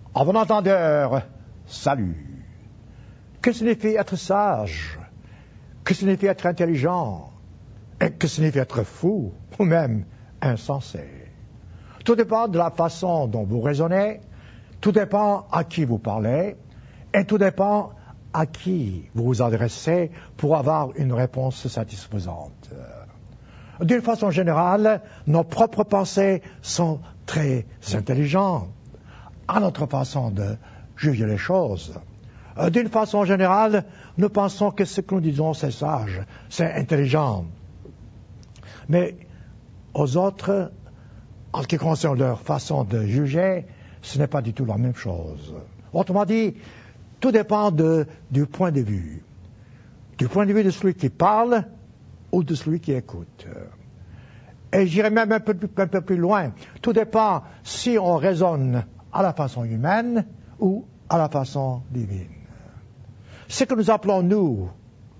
À bon entendeur, salut. Que signifie être sage? Que signifie être intelligent? Et que signifie être fou ou même insensé? Tout dépend de la façon dont vous raisonnez, tout dépend à qui vous parlez, et tout dépend à qui vous vous adressez pour avoir une réponse satisfaisante. D'une façon générale, nos propres pensées sont très intelligentes à notre façon de juger les choses. D'une façon générale, nous pensons que ce que nous disons, c'est sage, c'est intelligent. Mais aux autres, en ce qui concerne leur façon de juger, ce n'est pas du tout la même chose. Autrement dit, tout dépend du point de vue. Du point de vue de celui qui parle ou de celui qui écoute. Et j'irai même un peu plus loin. Tout dépend si on raisonne à la façon humaine ou à la façon divine. Ce que nous appelons, nous,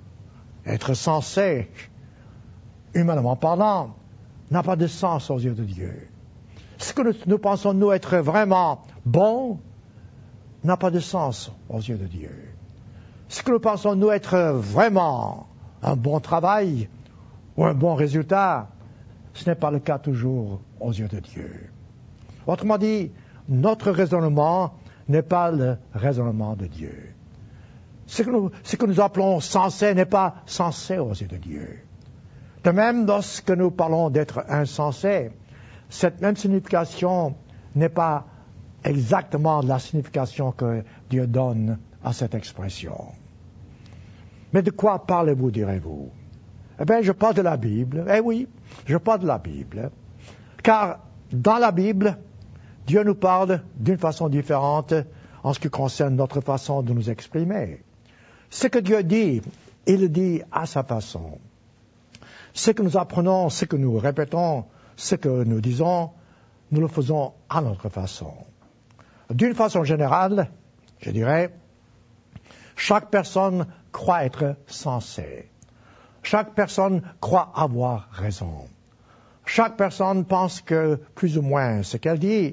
être sensé, humainement parlant, n'a pas de sens aux yeux de Dieu. Ce que nous pensons, nous, être vraiment bon, n'a pas de sens aux yeux de Dieu. Ce que nous pensons, nous, être vraiment un bon travail ou un bon résultat, ce n'est pas le cas toujours aux yeux de Dieu. Autrement dit, notre raisonnement n'est pas le raisonnement de Dieu. Ce que nous appelons sensé n'est pas sensé aux yeux de Dieu. De même, lorsque nous parlons d'être insensé, cette même signification n'est pas exactement la signification que Dieu donne à cette expression. Mais de quoi parlez-vous, direz-vous? Eh bien, je parle de la Bible. Eh oui, je parle de la Bible. Car dans la Bible, Dieu nous parle d'une façon différente en ce qui concerne notre façon de nous exprimer. Ce que Dieu dit, il le dit à sa façon. Ce que nous apprenons, ce que nous répétons, ce que nous disons, nous le faisons à notre façon. D'une façon générale, je dirais, chaque personne croit être sensée. Chaque personne croit avoir raison. Chaque personne pense que plus ou moins ce qu'elle dit,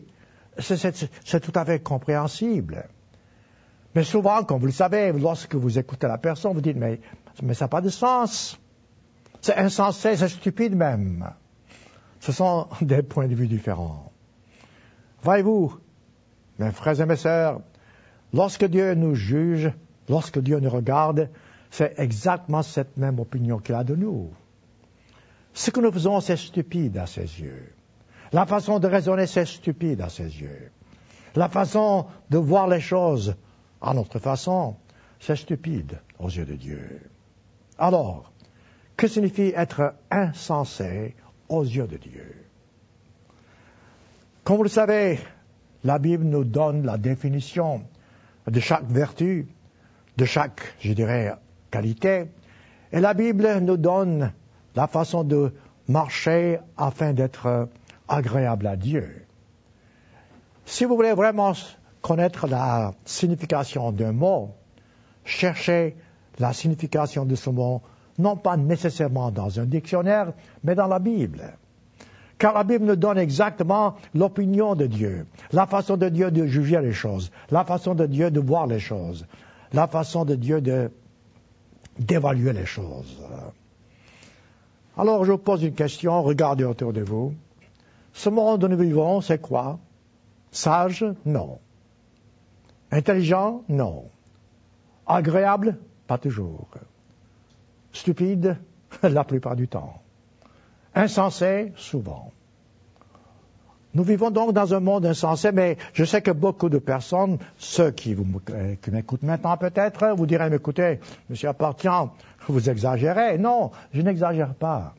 c'est tout à fait compréhensible. Mais souvent, comme vous le savez, lorsque vous écoutez la personne, vous dites, mais ça n'a pas de sens. C'est insensé, c'est stupide même. Ce sont des points de vue différents. Voyez-vous, mes frères et mes sœurs, lorsque Dieu nous juge, lorsque Dieu nous regarde, c'est exactement cette même opinion qu'il a de nous. Ce que nous faisons, c'est stupide à ses yeux. La façon de raisonner, c'est stupide à ses yeux. La façon de voir les choses à notre façon, c'est stupide aux yeux de Dieu. Alors, que signifie être insensé aux yeux de Dieu? Comme vous le savez, la Bible nous donne la définition de chaque vertu, de chaque, je dirais, qualité, et la Bible nous donne la façon de marcher afin d'être agréable à Dieu. Si vous voulez vraiment connaître la signification d'un mot, cherchez la signification de ce mot, non pas nécessairement dans un dictionnaire, mais dans la Bible. Car la Bible nous donne exactement l'opinion de Dieu, la façon de Dieu de juger les choses, la façon de Dieu de voir les choses, la façon de Dieu d'évaluer les choses. Alors je vous pose une question, regardez autour de vous. Ce monde où nous vivons, c'est quoi? Sage? Non. Intelligent? Non. Agréable? Pas toujours. Stupide? La plupart du temps. Insensé? Souvent. Nous vivons donc dans un monde insensé, mais je sais que beaucoup de personnes, ceux qui m'écoutent maintenant peut-être, vous direz, mais écoutez, monsieur Appartient, vous exagérez. Non, je n'exagère pas.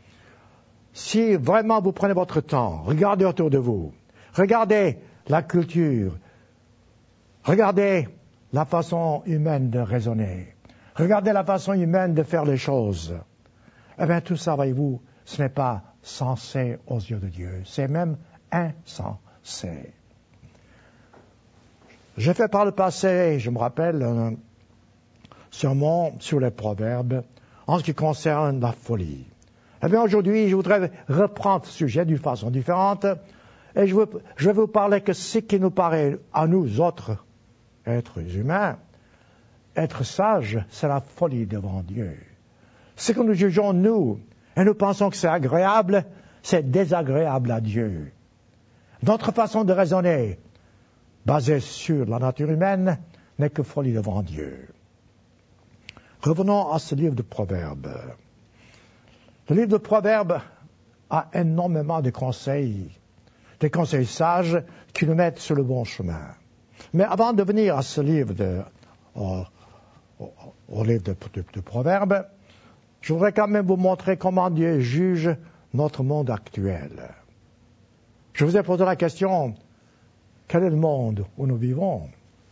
Si vraiment vous prenez votre temps, regardez autour de vous, regardez la culture, regardez la façon humaine de raisonner, regardez la façon humaine de faire les choses, eh bien tout ça, voyez-vous, ce n'est pas sensé aux yeux de Dieu, c'est même insensé. J'ai fait par le passé, je me rappelle, un sermon sur les proverbes en ce qui concerne la folie. Eh bien aujourd'hui, je voudrais reprendre ce sujet d'une façon différente Et je vais vous parler que ce qui nous paraît à nous autres, êtres humains, être sages, c'est la folie devant Dieu. Ce que nous jugeons, nous, et nous pensons que c'est agréable, c'est désagréable à Dieu. Notre façon de raisonner, basée sur la nature humaine, n'est que folie devant Dieu. Revenons à ce livre de Proverbes. Le livre de Proverbes a énormément de conseils, des conseils sages qui nous mettent sur le bon chemin. Mais avant de venir à ce livre au livre de Proverbes, je voudrais quand même vous montrer comment Dieu juge notre monde actuel. Je vous ai posé la question, quel est le monde où nous vivons?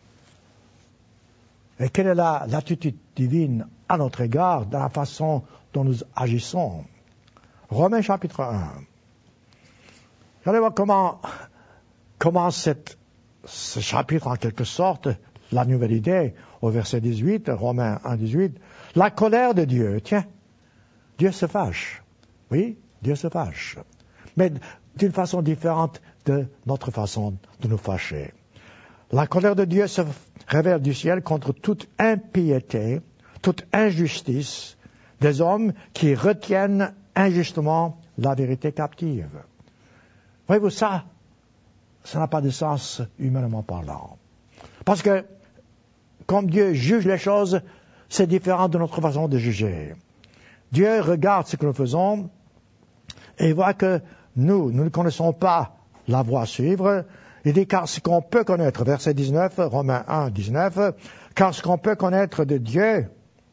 Et quelle est l'attitude divine à notre égard dans la façon dont nous agissons? Romains chapitre 1. Regardez voir comment ce chapitre, en quelque sorte, la nouvelle idée, au verset 18, Romains 1, 18, la colère de Dieu, tiens, Dieu se fâche. Oui, Dieu se fâche. Mais d'une façon différente de notre façon de nous fâcher. La colère de Dieu se révèle du ciel contre toute impiété, toute injustice des hommes qui retiennent injustement la vérité captive. Voyez-vous, ça n'a pas de sens humainement parlant. Parce que, comme Dieu juge les choses, c'est différent de notre façon de juger. Dieu regarde ce que nous faisons et voit que nous ne connaissons pas la voie à suivre. Il dit, car ce qu'on peut connaître, verset 19, Romains 1, 19, car ce qu'on peut connaître de Dieu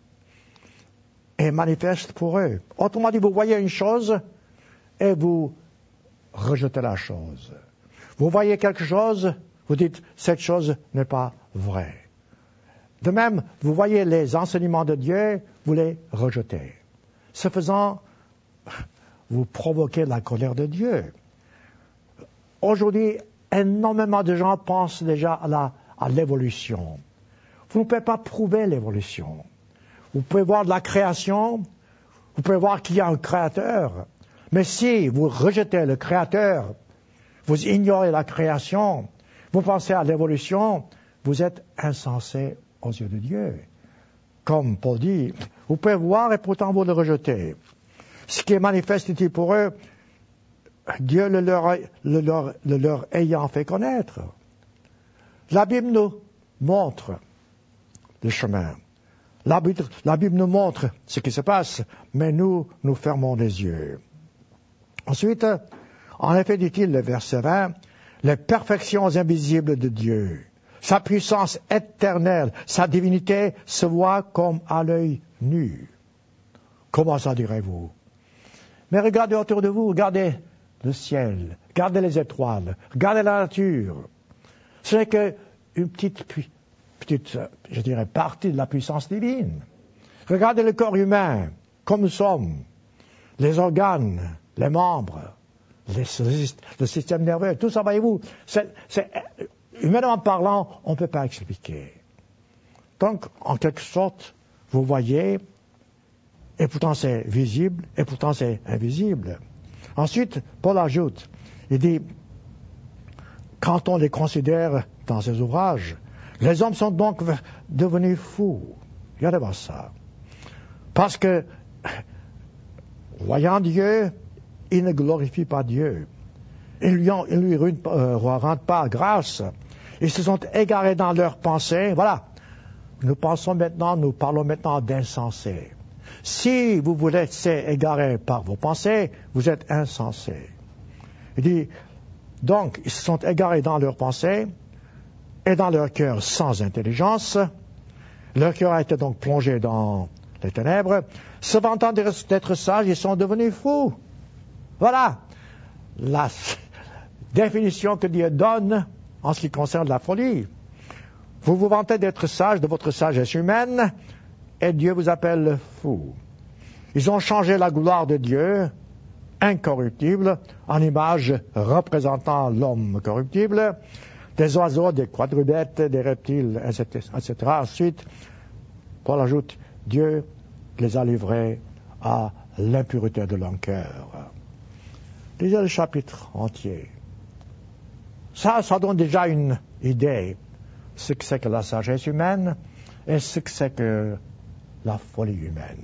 est manifeste pour eux. Autrement dit, vous voyez une chose et vous rejetez la chose. Vous voyez quelque chose, vous dites, cette chose n'est pas vraie. De même, vous voyez les enseignements de Dieu, vous les rejetez. Ce faisant, vous provoquez la colère de Dieu. Aujourd'hui, énormément de gens pensent déjà à l'évolution. Vous ne pouvez pas prouver l'évolution. Vous pouvez voir de la création, vous pouvez voir qu'il y a un créateur. Mais si vous rejetez le créateur, vous ignorez la création, vous pensez à l'évolution, vous êtes insensé aux yeux de Dieu. Comme Paul dit, vous pouvez voir et pourtant vous le rejetez. Ce qui est manifeste ici pour eux, Dieu le leur ayant fait connaître. La Bible nous montre le chemin. La Bible nous montre ce qui se passe, mais nous fermons les yeux. Ensuite, en effet, dit-il, le verset 20, les perfections invisibles de Dieu, sa puissance éternelle, sa divinité se voit comme à l'œil nu. Comment ça direz-vous? Mais regardez autour de vous, regardez le ciel, regardez les étoiles, regardez la nature. Ce n'est qu'une petite, je dirais, partie de la puissance divine. Regardez le corps humain, comme nous sommes, les organes, les membres, le système nerveux, tout ça, voyez-vous, humainement parlant, on ne peut pas expliquer. Donc, en quelque sorte, vous voyez, et pourtant c'est visible, et pourtant c'est invisible. Ensuite, Paul ajoute, il dit, quand on les considère dans ses ouvrages, les hommes sont donc devenus fous. Regardez voir ça. Parce que, voyant Dieu, ils ne glorifient pas Dieu. Ils lui rendent pas grâce. Ils se sont égarés dans leurs pensées. Voilà. Nous parlons maintenant d'insensés. Si vous vous laissez égarer par vos pensées, vous êtes insensés. Il dit, donc, ils se sont égarés dans leurs pensées et dans leur cœur sans intelligence. Leur cœur a été donc plongé dans les ténèbres. Se vantant d'être sages, ils sont devenus fous. Voilà la définition que Dieu donne en ce qui concerne la folie. Vous vous vantez d'être sage, de votre sagesse humaine, et Dieu vous appelle fou. Ils ont changé la gloire de Dieu, incorruptible, en image représentant l'homme corruptible, des oiseaux, des quadrupèdes, des reptiles, etc. Ensuite, Paul ajoute, Dieu les a livrés à l'impureté de leur cœur. Lisez le chapitre entier. Ça donne déjà une idée de ce que c'est que la sagesse humaine et ce que c'est que la folie humaine.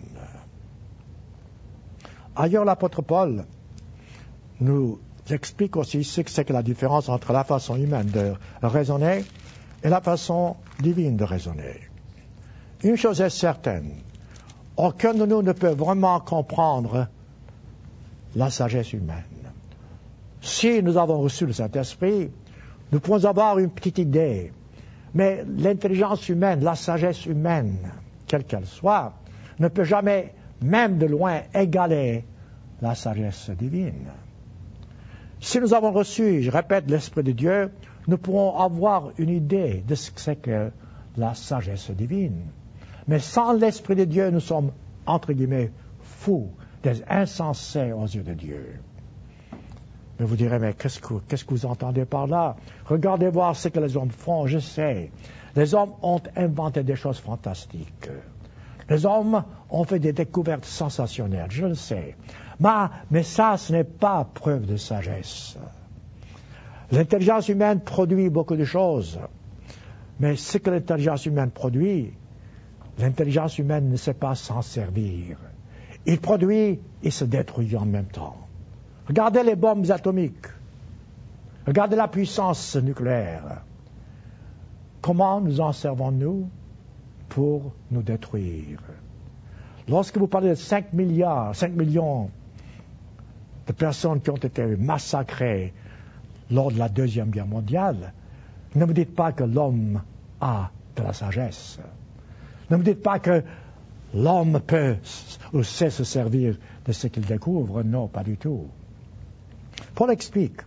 Ailleurs, l'apôtre Paul nous explique aussi ce que c'est que la différence entre la façon humaine de raisonner et la façon divine de raisonner. Une chose est certaine, aucun de nous ne peut vraiment comprendre la sagesse humaine. Si nous avons reçu le Saint-Esprit, nous pouvons avoir une petite idée, mais l'intelligence humaine, la sagesse humaine, quelle qu'elle soit, ne peut jamais, même de loin, égaler la sagesse divine. Si nous avons reçu, je répète, l'Esprit de Dieu, nous pourrons avoir une idée de ce que c'est que la sagesse divine. Mais sans l'Esprit de Dieu, nous sommes, entre guillemets, fous, des insensés aux yeux de Dieu. Mais vous direz, mais qu'est-ce que vous entendez par là? Regardez voir ce que les hommes font, je sais. Les hommes ont inventé des choses fantastiques. Les hommes ont fait des découvertes sensationnelles, je le sais. Mais ça, ce n'est pas preuve de sagesse. L'intelligence humaine produit beaucoup de choses. Mais ce que l'intelligence humaine produit, l'intelligence humaine ne sait pas s'en servir. Il produit et se détruit en même temps. Regardez les bombes atomiques. Regardez la puissance nucléaire. Comment nous en servons-nous pour nous détruire? Lorsque vous parlez de 5 millions de personnes qui ont été massacrées lors de la Deuxième Guerre mondiale, ne me dites pas que l'homme a de la sagesse. Ne me dites pas que l'homme peut ou sait se servir de ce qu'il découvre. Non, pas du tout. Paul explique.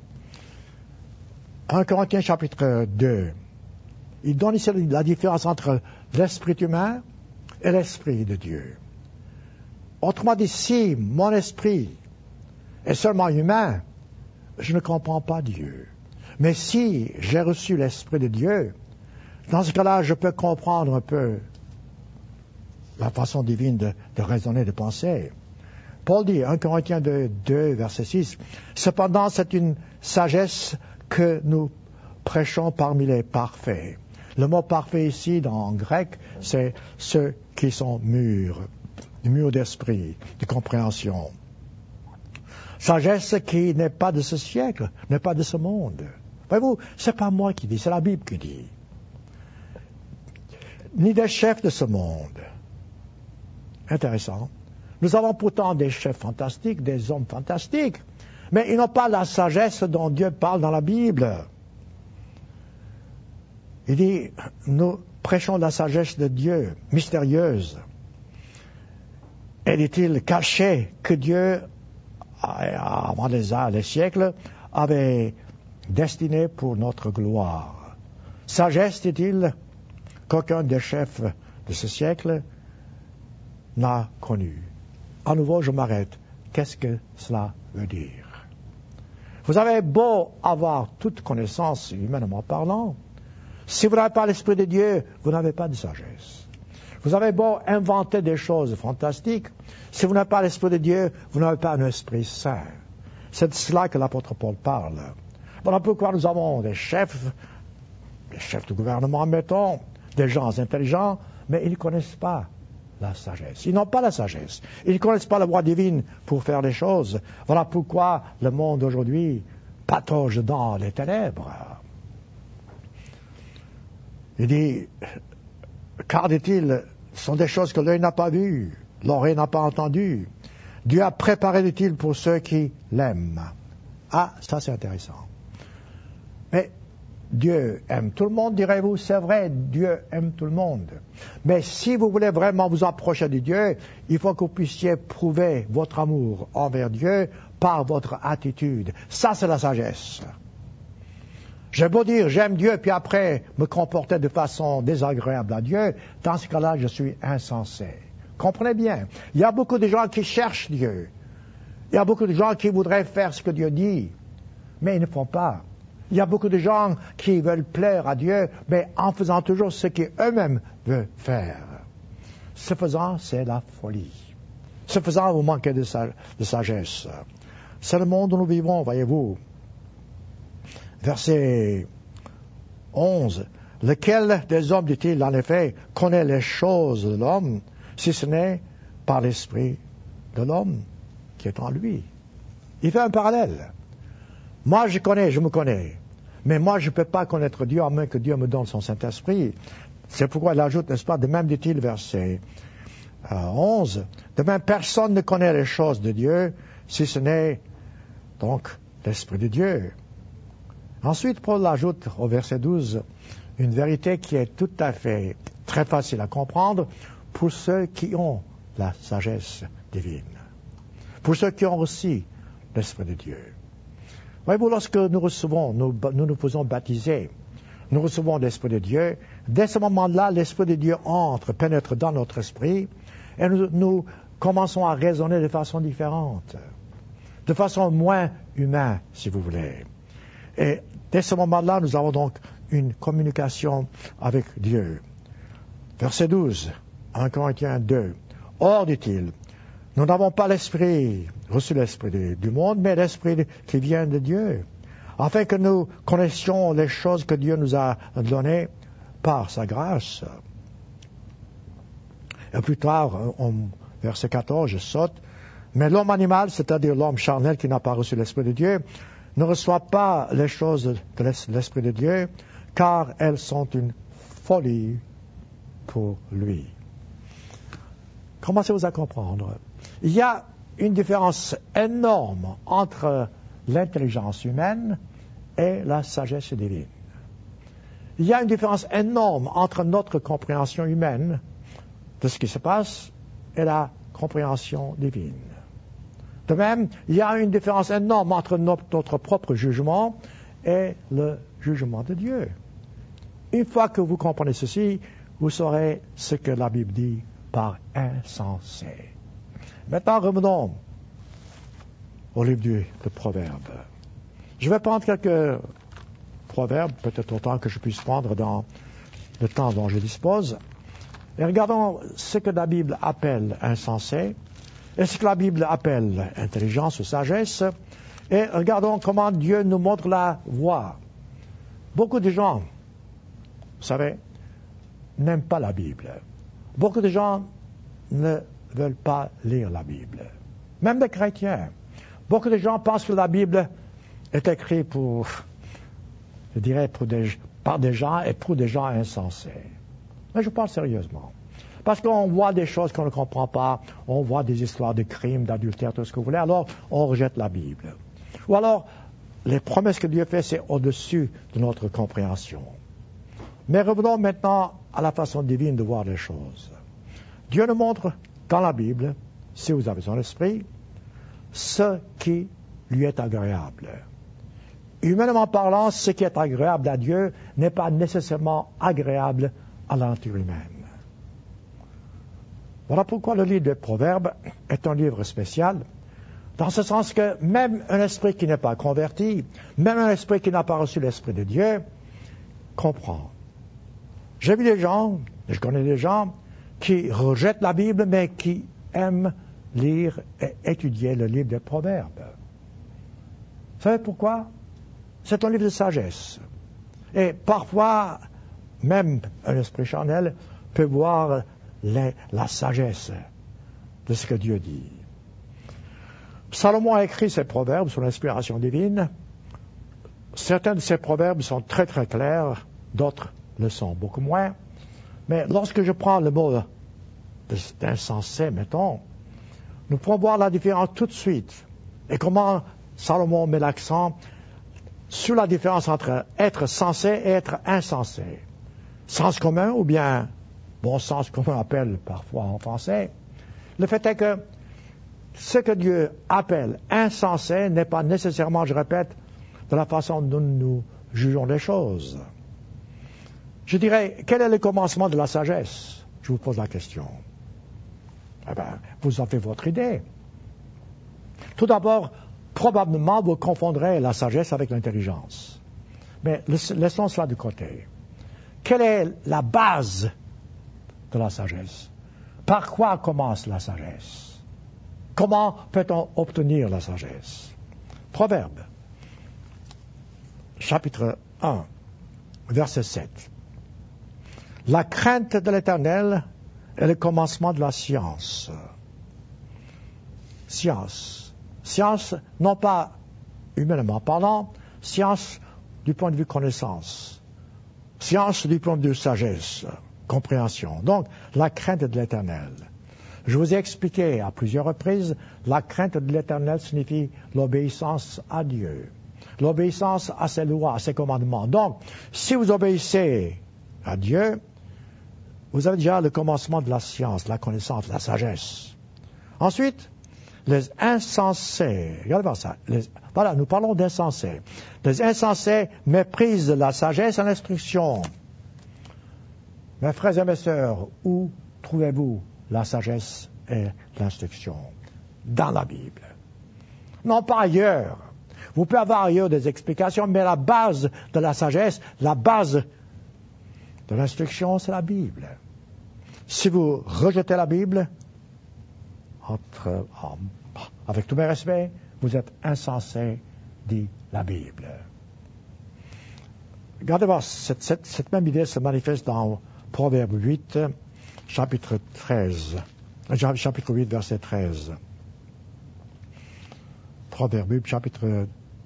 1 Corinthiens chapitre 2. Il donne ici la différence entre l'esprit humain et l'esprit de Dieu. Autrement dit, si mon esprit est seulement humain, je ne comprends pas Dieu. Mais si j'ai reçu l'Esprit de Dieu, dans ce cas-là, je peux comprendre un peu la façon divine de raisonner, de penser. Paul dit, 1 Corinthiens 2, verset 6, « Cependant, c'est une sagesse que nous prêchons parmi les parfaits. » Le mot parfait ici, en grec, c'est ceux qui sont mûrs d'esprit, de compréhension. Sagesse qui n'est pas de ce siècle, n'est pas de ce monde. Voyez-vous, c'est pas moi qui dis, c'est la Bible qui dit. Ni des chefs de ce monde. Intéressant. Nous avons pourtant des chefs fantastiques, des hommes fantastiques, mais ils n'ont pas la sagesse dont Dieu parle dans la Bible. Il dit, nous prêchons la sagesse de Dieu, mystérieuse. Et dit-il, cachée, que Dieu, avant les siècles, avait destinée pour notre gloire. Sagesse, dit-il, qu'aucun des chefs de ce siècle n'a connue. À nouveau, je m'arrête. Qu'est-ce que cela veut dire? Vous avez beau avoir toute connaissance, humainement parlant, si vous n'avez pas l'Esprit de Dieu, vous n'avez pas de sagesse. Vous avez beau inventer des choses fantastiques, si vous n'avez pas l'Esprit de Dieu, vous n'avez pas un Esprit Saint. C'est de cela que l'apôtre Paul parle. Voilà pourquoi nous avons des chefs de gouvernement, mettons, des gens intelligents, mais ils ne connaissent pas la sagesse. Ils n'ont pas la sagesse. Ils ne connaissent pas la voie divine pour faire les choses. Voilà pourquoi le monde aujourd'hui patauge dans les ténèbres. Il dit, car, dit-il, ce sont des choses que l'œil n'a pas vues, l'oreille n'a pas entendues. Dieu a préparé, dit-il, pour ceux qui l'aiment. Ah, ça c'est intéressant. Mais Dieu aime tout le monde, direz-vous, c'est vrai, Dieu aime tout le monde. Mais si vous voulez vraiment vous approcher de Dieu, il faut que vous puissiez prouver votre amour envers Dieu par votre attitude. Ça, c'est la sagesse. J'ai beau dire j'aime Dieu, puis après me comporter de façon désagréable à Dieu, dans ce cas-là, je suis insensé. Comprenez bien, il y a beaucoup de gens qui cherchent Dieu. Il y a beaucoup de gens qui voudraient faire ce que Dieu dit, mais ils ne font pas. Il y a beaucoup de gens qui veulent plaire à Dieu, mais en faisant toujours ce qu'eux-mêmes veulent faire. Ce faisant, c'est la folie. Ce faisant, vous manquez de sagesse. C'est le monde où nous vivons, voyez-vous. Verset 11. Lequel des hommes, dit-il, en effet, connaît les choses de l'homme, si ce n'est par l'esprit de l'homme qui est en lui? Il fait un parallèle. Moi, je me connais. Mais moi, je ne peux pas connaître Dieu à moins que Dieu me donne son Saint-Esprit. C'est pourquoi il ajoute, n'est-ce pas, de même, dit-il, verset 11, de même, personne ne connaît les choses de Dieu, si ce n'est donc l'Esprit de Dieu. Ensuite, Paul ajoute au verset 12 une vérité qui est tout à fait très facile à comprendre pour ceux qui ont la sagesse divine, pour ceux qui ont aussi l'Esprit de Dieu. Voyez-vous, lorsque nous recevons, nous faisons baptiser, nous recevons l'Esprit de Dieu, dès ce moment-là, l'Esprit de Dieu pénètre dans notre esprit, et nous commençons à raisonner de façon différente, de façon moins humaine, si vous voulez. Et dès ce moment-là, nous avons donc une communication avec Dieu. Verset 12, 1 Corinthiens 2. Or, dit-il, nous n'avons pas reçu l'esprit du monde, mais l'esprit qui vient de Dieu, afin que nous connaissions les choses que Dieu nous a données par sa grâce. Et plus tard, verset 14, je saute, mais l'homme animal, c'est-à-dire l'homme charnel qui n'a pas reçu l'esprit de Dieu, ne reçoit pas les choses de l'esprit de Dieu, car elles sont une folie pour lui. Commencez-vous à comprendre. Il y a une différence énorme entre l'intelligence humaine et la sagesse divine. Il y a une différence énorme entre notre compréhension humaine de ce qui se passe et la compréhension divine. De même, il y a une différence énorme entre notre propre jugement et le jugement de Dieu. Une fois que vous comprenez ceci, vous saurez ce que la Bible dit par insensé. Maintenant, revenons au livre de Proverbes. Je vais prendre quelques proverbes, peut-être autant que je puisse prendre dans le temps dont je dispose, et regardons ce que la Bible appelle insensé, et ce que la Bible appelle intelligence ou sagesse, et regardons comment Dieu nous montre la voie. Beaucoup de gens, vous savez, n'aiment pas la Bible. Beaucoup de gens ne veulent pas lire la Bible. Même des chrétiens. Beaucoup de gens pensent que la Bible est écrite par des gens et pour des gens insensés. Mais je parle sérieusement. Parce qu'on voit des choses qu'on ne comprend pas, on voit des histoires de crimes, d'adultère, tout ce que vous voulez, alors on rejette la Bible. Ou alors, les promesses que Dieu fait, c'est au-dessus de notre compréhension. Mais revenons maintenant à la façon divine de voir les choses. Dieu nous montre dans la Bible, si vous avez son esprit, ce qui lui est agréable. Humainement parlant, ce qui est agréable à Dieu n'est pas nécessairement agréable à la nature humaine. Voilà pourquoi le livre des Proverbes est un livre spécial, dans ce sens que même un esprit qui n'est pas converti, même un esprit qui n'a pas reçu l'Esprit de Dieu, comprend. J'ai vu des gens, je connais des gens, qui rejettent la Bible, mais qui aiment lire et étudier le livre des Proverbes. Vous savez pourquoi? C'est un livre de sagesse. Et parfois, même un esprit charnel peut voir la sagesse de ce que Dieu dit. Salomon a écrit ces proverbes sous l'inspiration divine. Certains de ces proverbes sont très très clairs, d'autres le sont beaucoup moins. Mais lorsque je prends le mot d'insensé, mettons, nous pouvons voir la différence tout de suite. Et comment Salomon met l'accent sur la différence entre être sensé et être insensé. Sens commun ou bien bon sens comme on appelle parfois en français. Le fait est que ce que Dieu appelle insensé n'est pas nécessairement, je répète, de la façon dont nous jugeons les choses. Je dirais, quel est le commencement de la sagesse? Je vous pose la question. Eh bien, vous en faites votre idée. Tout d'abord, probablement, vous confondrez la sagesse avec l'intelligence. Mais laissons cela de côté. Quelle est la base de la sagesse? Par quoi commence la sagesse? Comment peut-on obtenir la sagesse? Proverbe. chapitre 1, verset 7. La crainte de l'Éternel est le commencement de la science. Science. Science, non pas humainement parlant, science du point de vue connaissance. Science du point de vue sagesse, compréhension. Donc, la crainte de l'Éternel. Je vous ai expliqué à plusieurs reprises, la crainte de l'Éternel signifie l'obéissance à Dieu. L'obéissance à ses lois, à ses commandements. Donc, si vous obéissez à Dieu, vous avez déjà le commencement de la science, de la connaissance, de la sagesse. Ensuite, les insensés, regardez ça, voilà, nous parlons d'insensés. Les insensés méprisent la sagesse et l'instruction. Mes frères et mes sœurs, où trouvez-vous la sagesse et l'instruction? Dans la Bible. Non pas ailleurs. Vous pouvez avoir ailleurs des explications, mais la base de la sagesse, la base de l'instruction, c'est la Bible. Si vous rejetez la Bible, avec tous mes respects, vous êtes insensé, dit la Bible. Regardez voir, cette même idée se manifeste dans Proverbe 8, chapitre 8, verset 13. Proverbe 8, chapitre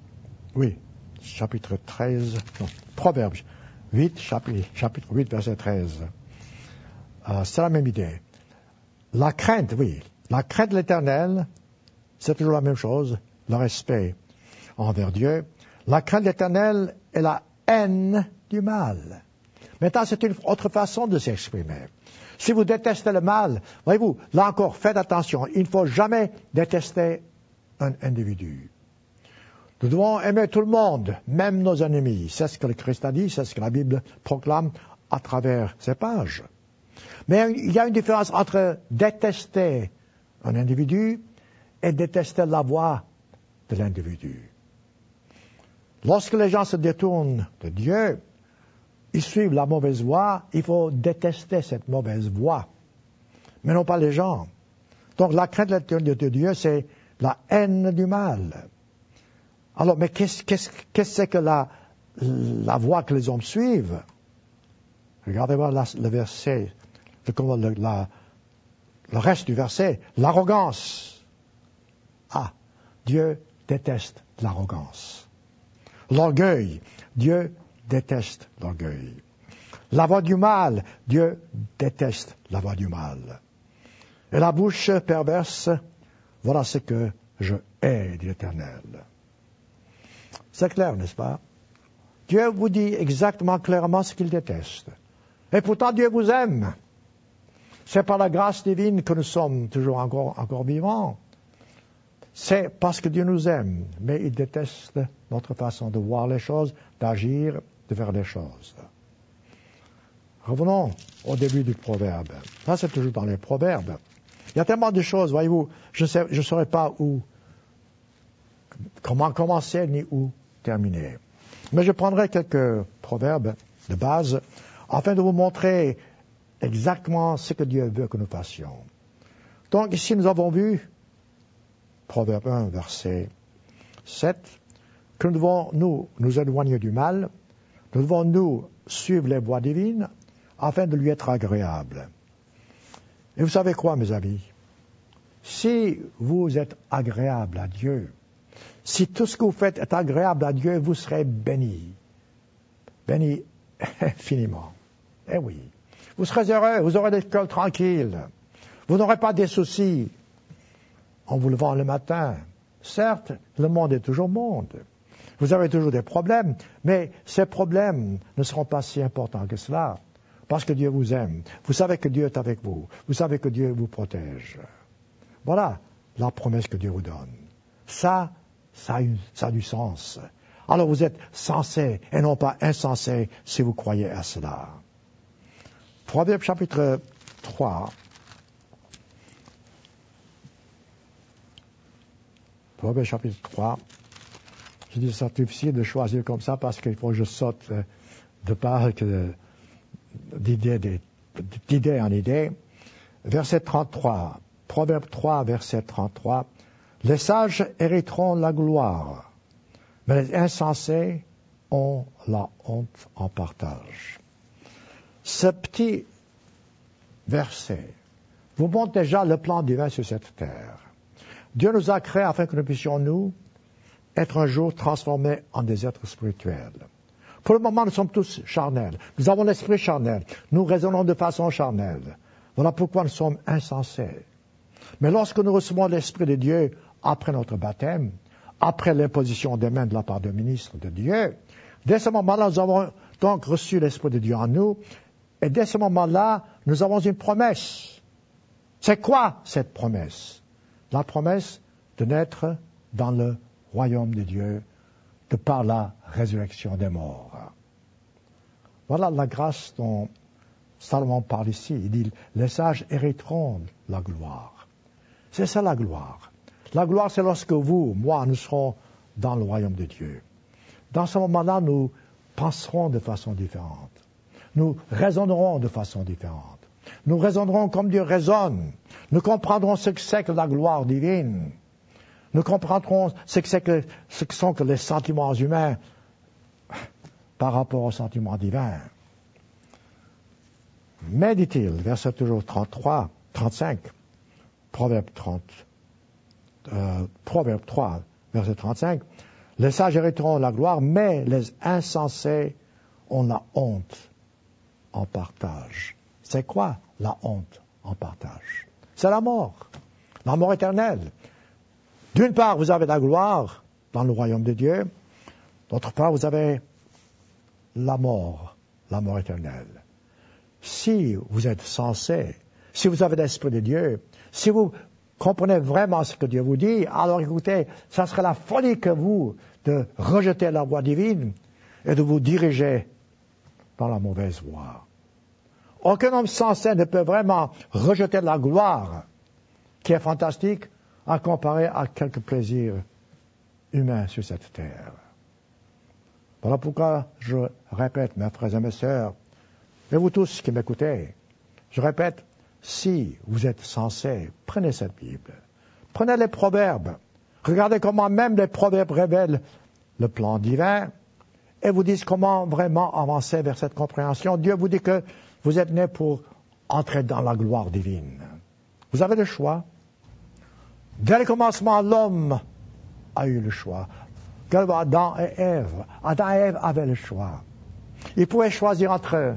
13, non, Proverbe 8, chapitre 8, verset 13. C'est la même idée. La crainte, la crainte de l'Éternel, c'est toujours la même chose, le respect envers Dieu. La crainte de l'Éternel est la haine du mal. Maintenant, c'est une autre façon de s'exprimer. Si vous détestez le mal, voyez-vous, là encore, faites attention, il ne faut jamais détester un individu. Nous devons aimer tout le monde, même nos ennemis. C'est ce que le Christ a dit, c'est ce que la Bible proclame à travers ses pages. Mais il y a une différence entre détester un individu et détester la voie de l'individu. Lorsque les gens se détournent de Dieu, ils suivent la mauvaise voie, il faut détester cette mauvaise voie, mais non pas les gens. Donc la crainte de Dieu, c'est la haine du mal. Alors, mais qu'est-ce que c'est que la voie que les hommes suivent? Regardez voir le verset, le reste du verset, l'arrogance. Ah, Dieu déteste l'arrogance. L'orgueil, Dieu déteste l'orgueil. La voie du mal, Dieu déteste la voie du mal. Et la bouche perverse, voilà ce que je hais, dit l'Éternel. C'est clair, n'est-ce pas? Dieu vous dit exactement clairement ce qu'il déteste. Et pourtant, Dieu vous aime. C'est par la grâce divine que nous sommes toujours encore vivants. C'est parce que Dieu nous aime, mais il déteste notre façon de voir les choses, d'agir, de faire les choses. Revenons au début du proverbe. Ça, c'est toujours dans les proverbes. Il y a tellement de choses, voyez-vous, je ne saurais pas comment commencer ni où terminer. Mais je prendrai quelques proverbes de base afin de vous montrer exactement ce que Dieu veut que nous fassions. Donc ici nous avons vu, Proverbe 1, verset 7, que nous devons nous éloigner du mal, nous devons nous suivre les voies divines afin de lui être agréables. Et vous savez quoi, mes amis? Si vous êtes agréable à Dieu, si tout ce que vous faites est agréable à Dieu, vous serez bénis. Bénis infiniment. Eh oui. Vous serez heureux, vous aurez des cœurs tranquilles. Vous n'aurez pas des soucis en vous levant le matin. Certes, le monde est toujours monde. Vous avez toujours des problèmes, mais ces problèmes ne seront pas si importants que cela, parce que Dieu vous aime. Vous savez que Dieu est avec vous. Vous savez que Dieu vous protège. Voilà la promesse que Dieu vous donne. Ça a du sens. Alors vous êtes sensé et non pas insensé si vous croyez à cela. Proverbe chapitre 3. Proverbe chapitre 3. Je dis que c'est difficile de choisir comme ça parce qu'il faut que je saute de part d'idée en idée. Verset 33. Proverbe 3, verset 33. Les sages hériteront la gloire, mais les insensés ont la honte en partage. Ce petit verset vous montre déjà le plan divin sur cette terre. Dieu nous a créés afin que nous puissions, nous, être un jour transformés en des êtres spirituels. Pour le moment, nous sommes tous charnels. Nous avons l'esprit charnel. Nous raisonnons de façon charnelle. Voilà pourquoi nous sommes insensés. Mais lorsque nous recevons l'Esprit de Dieu après notre baptême, après l'imposition des mains de la part du ministre de Dieu, dès ce moment-là, nous avons donc reçu l'Esprit de Dieu en nous, et dès ce moment-là, nous avons une promesse. C'est quoi cette promesse? La promesse de naître dans le royaume de Dieu, de par la résurrection des morts. Voilà la grâce dont Salomon parle ici. Il dit, les sages hériteront la gloire. C'est ça la gloire. La gloire, c'est lorsque vous, moi, nous serons dans le royaume de Dieu. Dans ce moment-là, nous penserons de façon différente. Nous raisonnerons de façon différente. Nous raisonnerons comme Dieu raisonne. Nous comprendrons ce que c'est que la gloire divine. Nous comprendrons ce que sont que les sentiments humains par rapport aux sentiments divins. Mais, dit-il, verset toujours 33, 35, Proverbe 3, verset 35, les sages hériteront la gloire, mais les insensés ont la honte en partage. C'est quoi la honte en partage? C'est la mort éternelle. D'une part, vous avez la gloire dans le royaume de Dieu. D'autre part, vous avez la mort éternelle. Si vous êtes sensé, si vous avez l'Esprit de Dieu, si vous comprenez vraiment ce que Dieu vous dit, alors écoutez, ça serait la folie que vous de rejeter la voie divine et de vous diriger dans la mauvaise voie. Aucun homme sensé ne peut vraiment rejeter la gloire qui est fantastique à comparer à quelques plaisirs humains sur cette terre. Voilà pourquoi je répète, mes frères et mes sœurs, et vous tous qui m'écoutez, je répète, si vous êtes sensés, prenez cette Bible, prenez les proverbes, regardez comment même les proverbes révèlent le plan divin et vous disent comment vraiment avancer vers cette compréhension. Dieu vous dit que vous êtes nés pour entrer dans la gloire divine. Vous avez le choix. Dès le commencement, l'homme a eu le choix. Adam et Ève avaient le choix. Ils pouvaient choisir entre,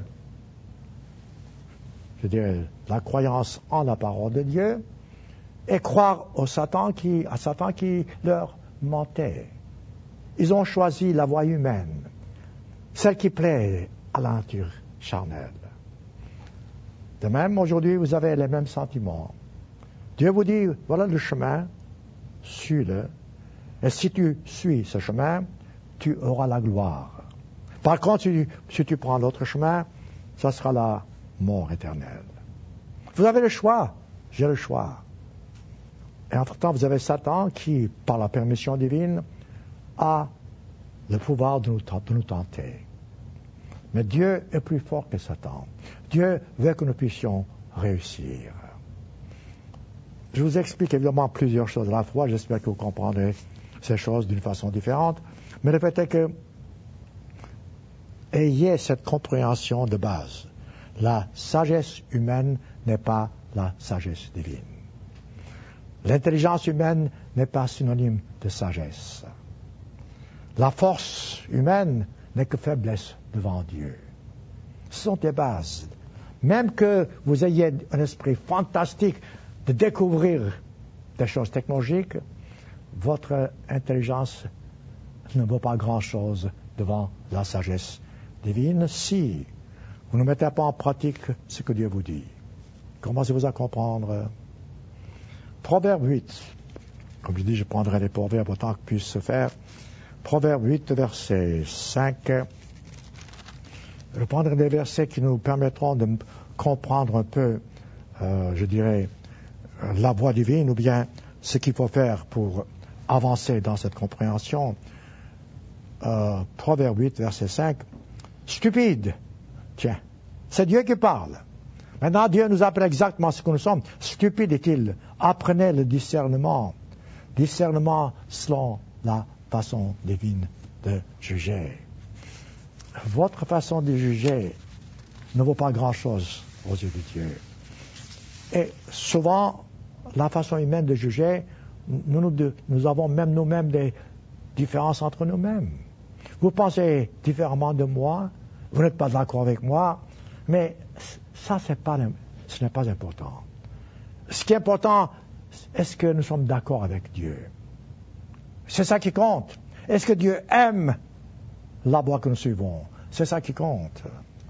la croyance en la parole de Dieu et croire à Satan qui leur mentait. Ils ont choisi la voie humaine, celle qui plaît à la nature charnelle. De même, aujourd'hui, vous avez les mêmes sentiments. Dieu vous dit, voilà le chemin, suis-le. Et si tu suis ce chemin, tu auras la gloire. Par contre, si tu prends l'autre chemin, ça sera la mort éternelle. Vous avez le choix. J'ai le choix. Et entre-temps, vous avez Satan qui, par la permission divine, a le pouvoir de nous tenter. Mais Dieu est plus fort que Satan. Dieu veut que nous puissions réussir. Je vous explique évidemment plusieurs choses à la fois. J'espère que vous comprendrez ces choses d'une façon différente. Mais le fait est que ayez cette compréhension de base. La sagesse humaine n'est pas la sagesse divine. L'intelligence humaine n'est pas synonyme de sagesse. La force humaine n'est que faiblesse devant Dieu. Ce sont des bases. Même que vous ayez un esprit fantastique de découvrir des choses technologiques, votre intelligence ne vaut pas grand-chose devant la sagesse divine si vous ne mettez pas en pratique ce que Dieu vous dit. Commencez-vous à comprendre. Proverbe 8. Comme je dis, je prendrai les proverbes autant que puisse se faire. Proverbe 8, verset 5. Je prendrai des versets qui nous permettront de comprendre un peu, la voie divine ou bien ce qu'il faut faire pour avancer dans cette compréhension. Proverbe 8, verset 5. Stupide. Tiens, c'est Dieu qui parle. Maintenant, Dieu nous appelle exactement ce que nous sommes. Stupide, dit-il. Apprenez le discernement. Discernement selon la façon divine de juger. votre façon de juger ne vaut pas grand-chose aux yeux de Dieu. Et souvent, la façon humaine de juger, nous avons même nous-mêmes des différences entre nous-mêmes. Vous pensez différemment de moi, vous n'êtes pas d'accord avec moi, mais ça, ce n'est pas important. Ce qui est important, est-ce que nous sommes d'accord avec Dieu? C'est ça qui compte. Est-ce que Dieu aime la voie que nous suivons? C'est ça qui compte.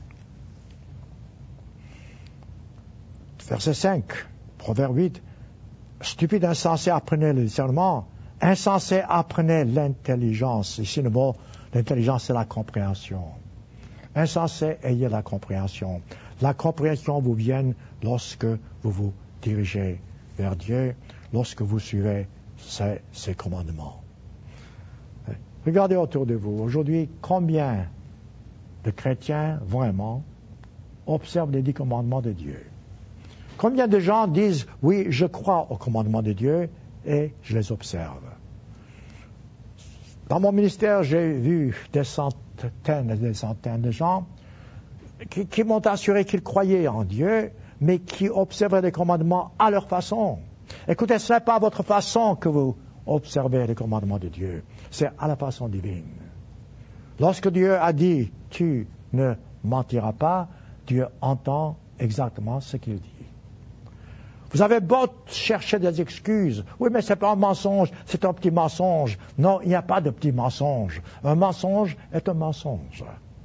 Verset 5, Proverbe 8. Stupide, insensé, apprenez le discernement. Insensé, apprenez l'intelligence. Ici, le mot l'intelligence, c'est la compréhension. Insensé, ayez la compréhension. La compréhension vous vient lorsque vous vous dirigez vers Dieu, lorsque vous suivez ses commandements. Regardez autour de vous. Aujourd'hui, combien de chrétiens, vraiment, observent les 10 commandements de Dieu? Combien de gens disent, oui, je crois aux commandements de Dieu et je les observe? Dans mon ministère, j'ai vu des centaines et des centaines de gens qui m'ont assuré qu'ils croyaient en Dieu, mais qui observaient les commandements à leur façon. Écoutez, ce n'est pas à votre façon que vous observez les commandements de Dieu, c'est à la façon divine. Lorsque Dieu a dit, tu ne mentiras pas, Dieu entend exactement ce qu'il dit. Vous avez beau chercher des excuses. Oui, mais c'est pas un mensonge, c'est un petit mensonge. Non, il n'y a pas de petit mensonge. Un mensonge est un mensonge.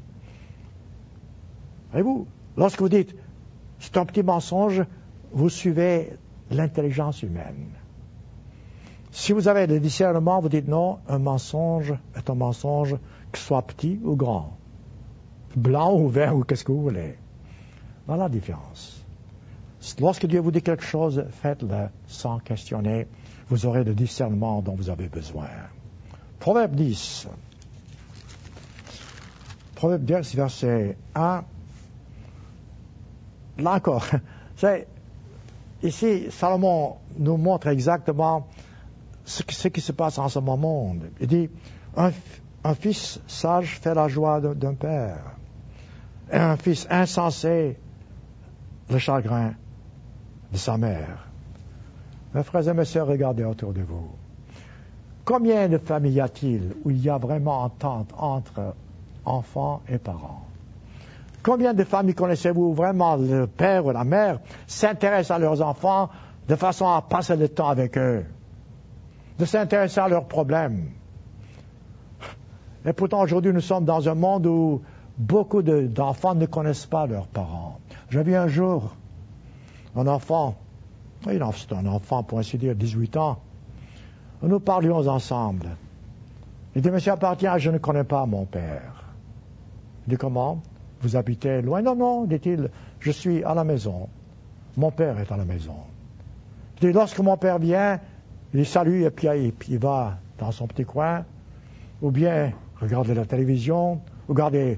Voyez-vous, lorsque vous dites c'est un petit mensonge, vous suivez l'intelligence humaine. Si vous avez le discernement, vous dites non, un mensonge est un mensonge, que ce soit petit ou grand, blanc ou vert ou qu'est-ce que vous voulez. Voilà la différence. Lorsque Dieu vous dit quelque chose, faites-le sans questionner. Vous aurez le discernement dont vous avez besoin. Proverbe 10. Proverbe 10, verset 1. Là encore, ici, Salomon nous montre exactement ce qui se passe en ce monde. Il dit, un fils sage fait la joie d'un père, et un fils insensé le chagrin de sa mère. Mes frères et mes sœurs, regardez autour de vous. Combien de familles y a-t-il où il y a vraiment entente entre enfants et parents? Combien de familles connaissez-vous où vraiment le père ou la mère s'intéressent à leurs enfants de façon à passer le temps avec eux, de s'intéresser à leurs problèmes? Et pourtant, aujourd'hui, nous sommes dans un monde où beaucoup d'enfants ne connaissent pas leurs parents. J'ai vu un jour un enfant, c'est un enfant pour ainsi dire, 18 ans. Nous parlions ensemble. Il dit, monsieur appartient, je ne connais pas mon père. Il dit, comment? Vous habitez loin? Non, non, dit-il, je suis à la maison. Mon père est à la maison. Il dit, lorsque mon père vient, il salue et puis il va dans son petit coin, ou bien regarder la télévision, ou lire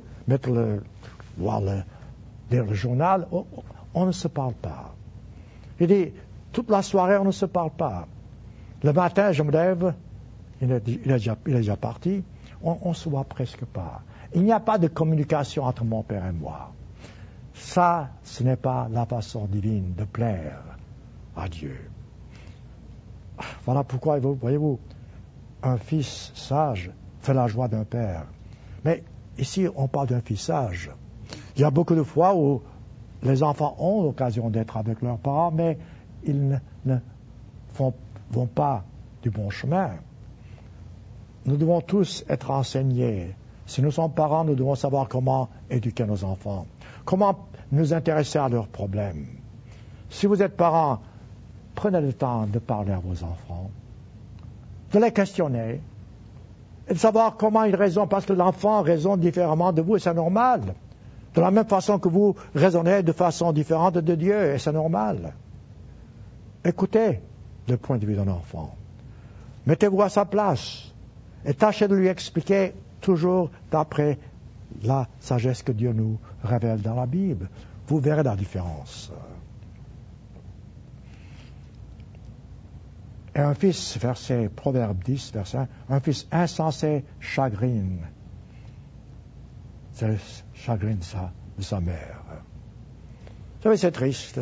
le journal. On ne se parle pas. Il dit, toute la soirée, on ne se parle pas. Le matin, je me lève, il est déjà parti, on ne se voit presque pas. Il n'y a pas de communication entre mon père et moi. Ça, ce n'est pas la façon divine de plaire à Dieu. Voilà pourquoi, voyez-vous, un fils sage fait la joie d'un père. Mais ici, on parle d'un fils sage. Il y a beaucoup de fois où les enfants ont l'occasion d'être avec leurs parents, mais ils ne vont pas du bon chemin. Nous devons tous être enseignés. Si nous sommes parents, nous devons savoir comment éduquer nos enfants, comment nous intéresser à leurs problèmes. Si vous êtes parents, prenez le temps de parler à vos enfants, de les questionner, et de savoir comment ils raisonnent, parce que l'enfant raisonne différemment de vous, et c'est normal. De la même façon que vous raisonnez de façon différente de Dieu, et c'est normal. Écoutez le point de vue d'un enfant. Mettez-vous à sa place et tâchez de lui expliquer toujours d'après la sagesse que Dieu nous révèle dans la Bible. Vous verrez la différence. Et un fils, Proverbe 10, verset 1, un fils insensé chagrine c'est le chagrin de sa mère. Vous savez, c'est triste.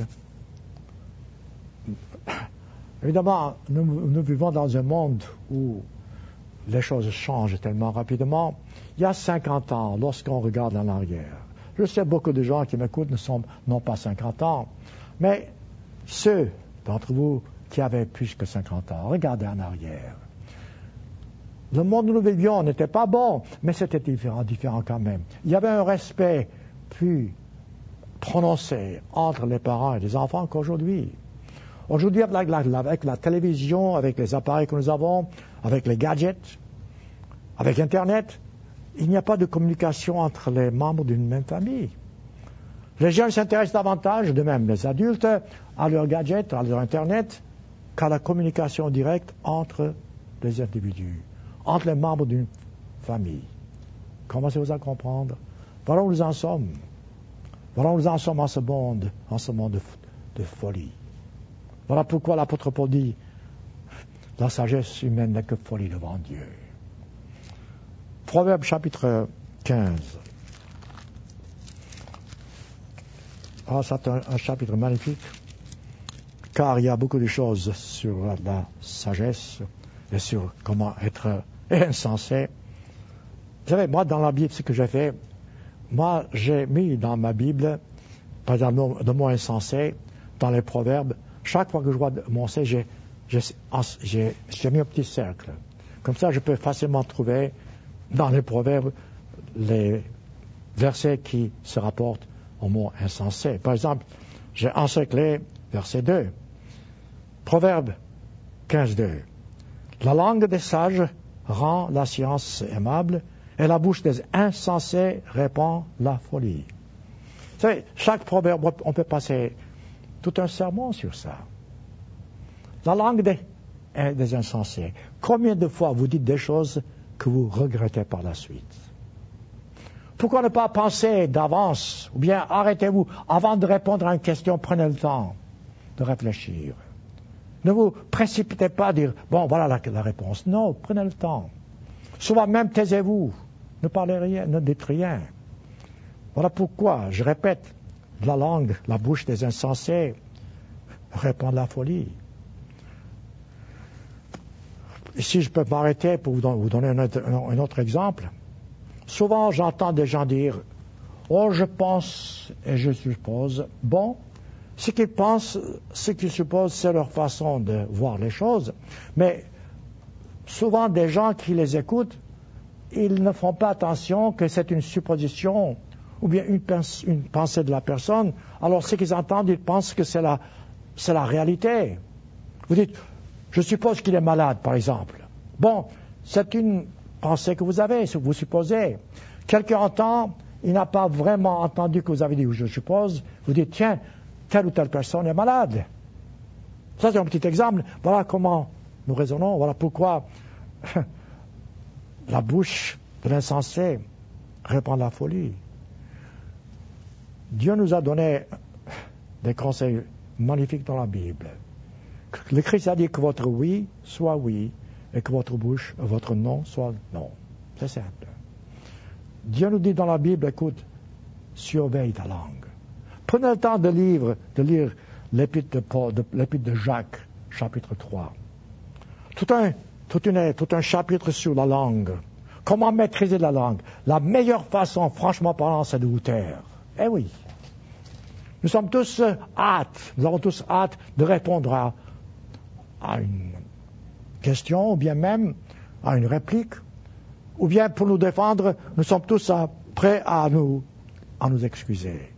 Évidemment, nous vivons dans un monde où les choses changent tellement rapidement. Il y a 50 ans, lorsqu'on regarde en arrière, je sais beaucoup de gens qui m'écoutent n'ont pas 50 ans, mais ceux d'entre vous qui avaient plus que 50 ans, regardez en arrière. Le monde où nous vivions n'était pas bon, mais c'était différent quand même. Il y avait un respect plus prononcé entre les parents et les enfants qu'aujourd'hui. Aujourd'hui, avec la télévision, avec les appareils que nous avons, avec les gadgets, avec Internet, il n'y a pas de communication entre les membres d'une même famille. Les jeunes s'intéressent davantage, de même les adultes, à leurs gadgets, à leur Internet, qu'à la communication directe entre les individus, entre les membres d'une famille. Commencez-vous à comprendre? Voilà où nous en sommes. Voilà où nous en sommes en ce monde de folie. Voilà pourquoi l'apôtre Paul dit, la sagesse humaine n'est que folie devant Dieu. Proverbe chapitre 15. C'est un chapitre magnifique, car il y a beaucoup de choses sur la sagesse et sur comment être insensé. Vous savez, moi, dans la Bible, ce que j'ai fait, moi, j'ai mis dans ma Bible, par exemple, le mot insensé, dans les proverbes. Chaque fois que je vois mon C, j'ai mis un petit cercle. Comme ça, je peux facilement trouver dans les proverbes les versets qui se rapportent au mot insensé. Par exemple, j'ai encerclé verset 2. Proverbe 15.2. La langue des sages rend la science aimable et la bouche des insensés répand la folie. Vous savez, chaque proverbe, on peut passer tout un sermon sur ça. La langue des insensés. Combien de fois vous dites des choses que vous regrettez par la suite? Pourquoi ne pas penser d'avance? Ou bien arrêtez-vous, avant de répondre à une question, prenez le temps de réfléchir. Ne vous précipitez pas à dire, bon, voilà la réponse. Non, prenez le temps. Souvent même, taisez-vous. Ne parlez rien, ne dites rien. Voilà pourquoi, je répète, la langue, la bouche des insensés répand la folie. Ici, je peux m'arrêter pour vous donner un autre exemple. Souvent, j'entends des gens dire « Oh, je pense et je suppose. » Bon, ce qu'ils pensent, ce qu'ils supposent, c'est leur façon de voir les choses. Mais souvent, des gens qui les écoutent, ils ne font pas attention que c'est une supposition ou bien une pensée de la personne. Alors, ce qu'ils entendent, ils pensent que c'est la réalité. Vous dites « Je suppose qu'il est malade, par exemple. » Bon, c'est une pensée que vous avez, vous supposez. Quelqu'un entend, il n'a pas vraiment entendu que vous avez dit « je suppose », vous dites « tiens, telle ou telle personne est malade ». Ça, c'est un petit exemple. Voilà comment nous raisonnons, voilà pourquoi la bouche de l'insensé répand la folie. Dieu nous a donné des conseils magnifiques dans la Bible. Le Christ a dit que votre oui soit oui et que votre bouche, votre non soit non. C'est simple. Dieu nous dit dans la Bible, écoute, surveille ta langue. Prenez le temps de lire l'épître de Jacques, chapitre 3. Tout un chapitre sur la langue. Comment maîtriser la langue? La meilleure façon, franchement parlant, c'est de vous taire. Eh oui. Nous avons tous hâte de répondre à une question, ou bien même à une réplique, ou bien pour nous défendre, nous sommes tous prêts à nous excuser.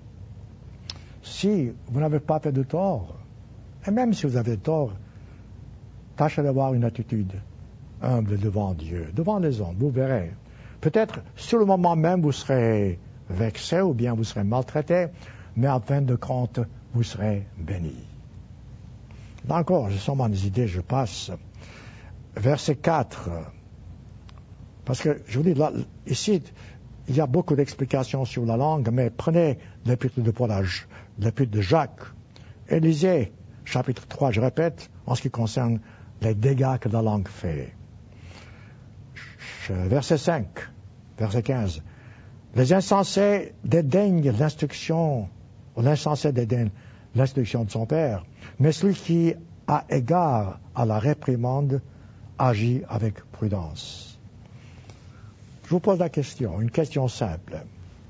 Si vous n'avez pas fait de tort, et même si vous avez tort, tâchez d'avoir une attitude humble devant Dieu, devant les hommes, vous verrez. Peut-être, sur le moment même, vous serez vexé, ou bien vous serez maltraité, mais en fin de compte, vous serez béni. Là encore, j'ai sûrement des idées, je passe. Verset 4. Parce que, je vous dis, là, ici, il y a beaucoup d'explications sur la langue, mais prenez l'épître de Paul, l'épître de Jacques, et lisez chapitre 3, je répète, en ce qui concerne les dégâts que la langue fait. Verset 5, verset 15. Les insensés dédaignent l'instruction, ou l'insensé dédaigne l'instruction de son père, mais celui qui a égard à la réprimande agit avec prudence. Je vous pose la question, une question simple.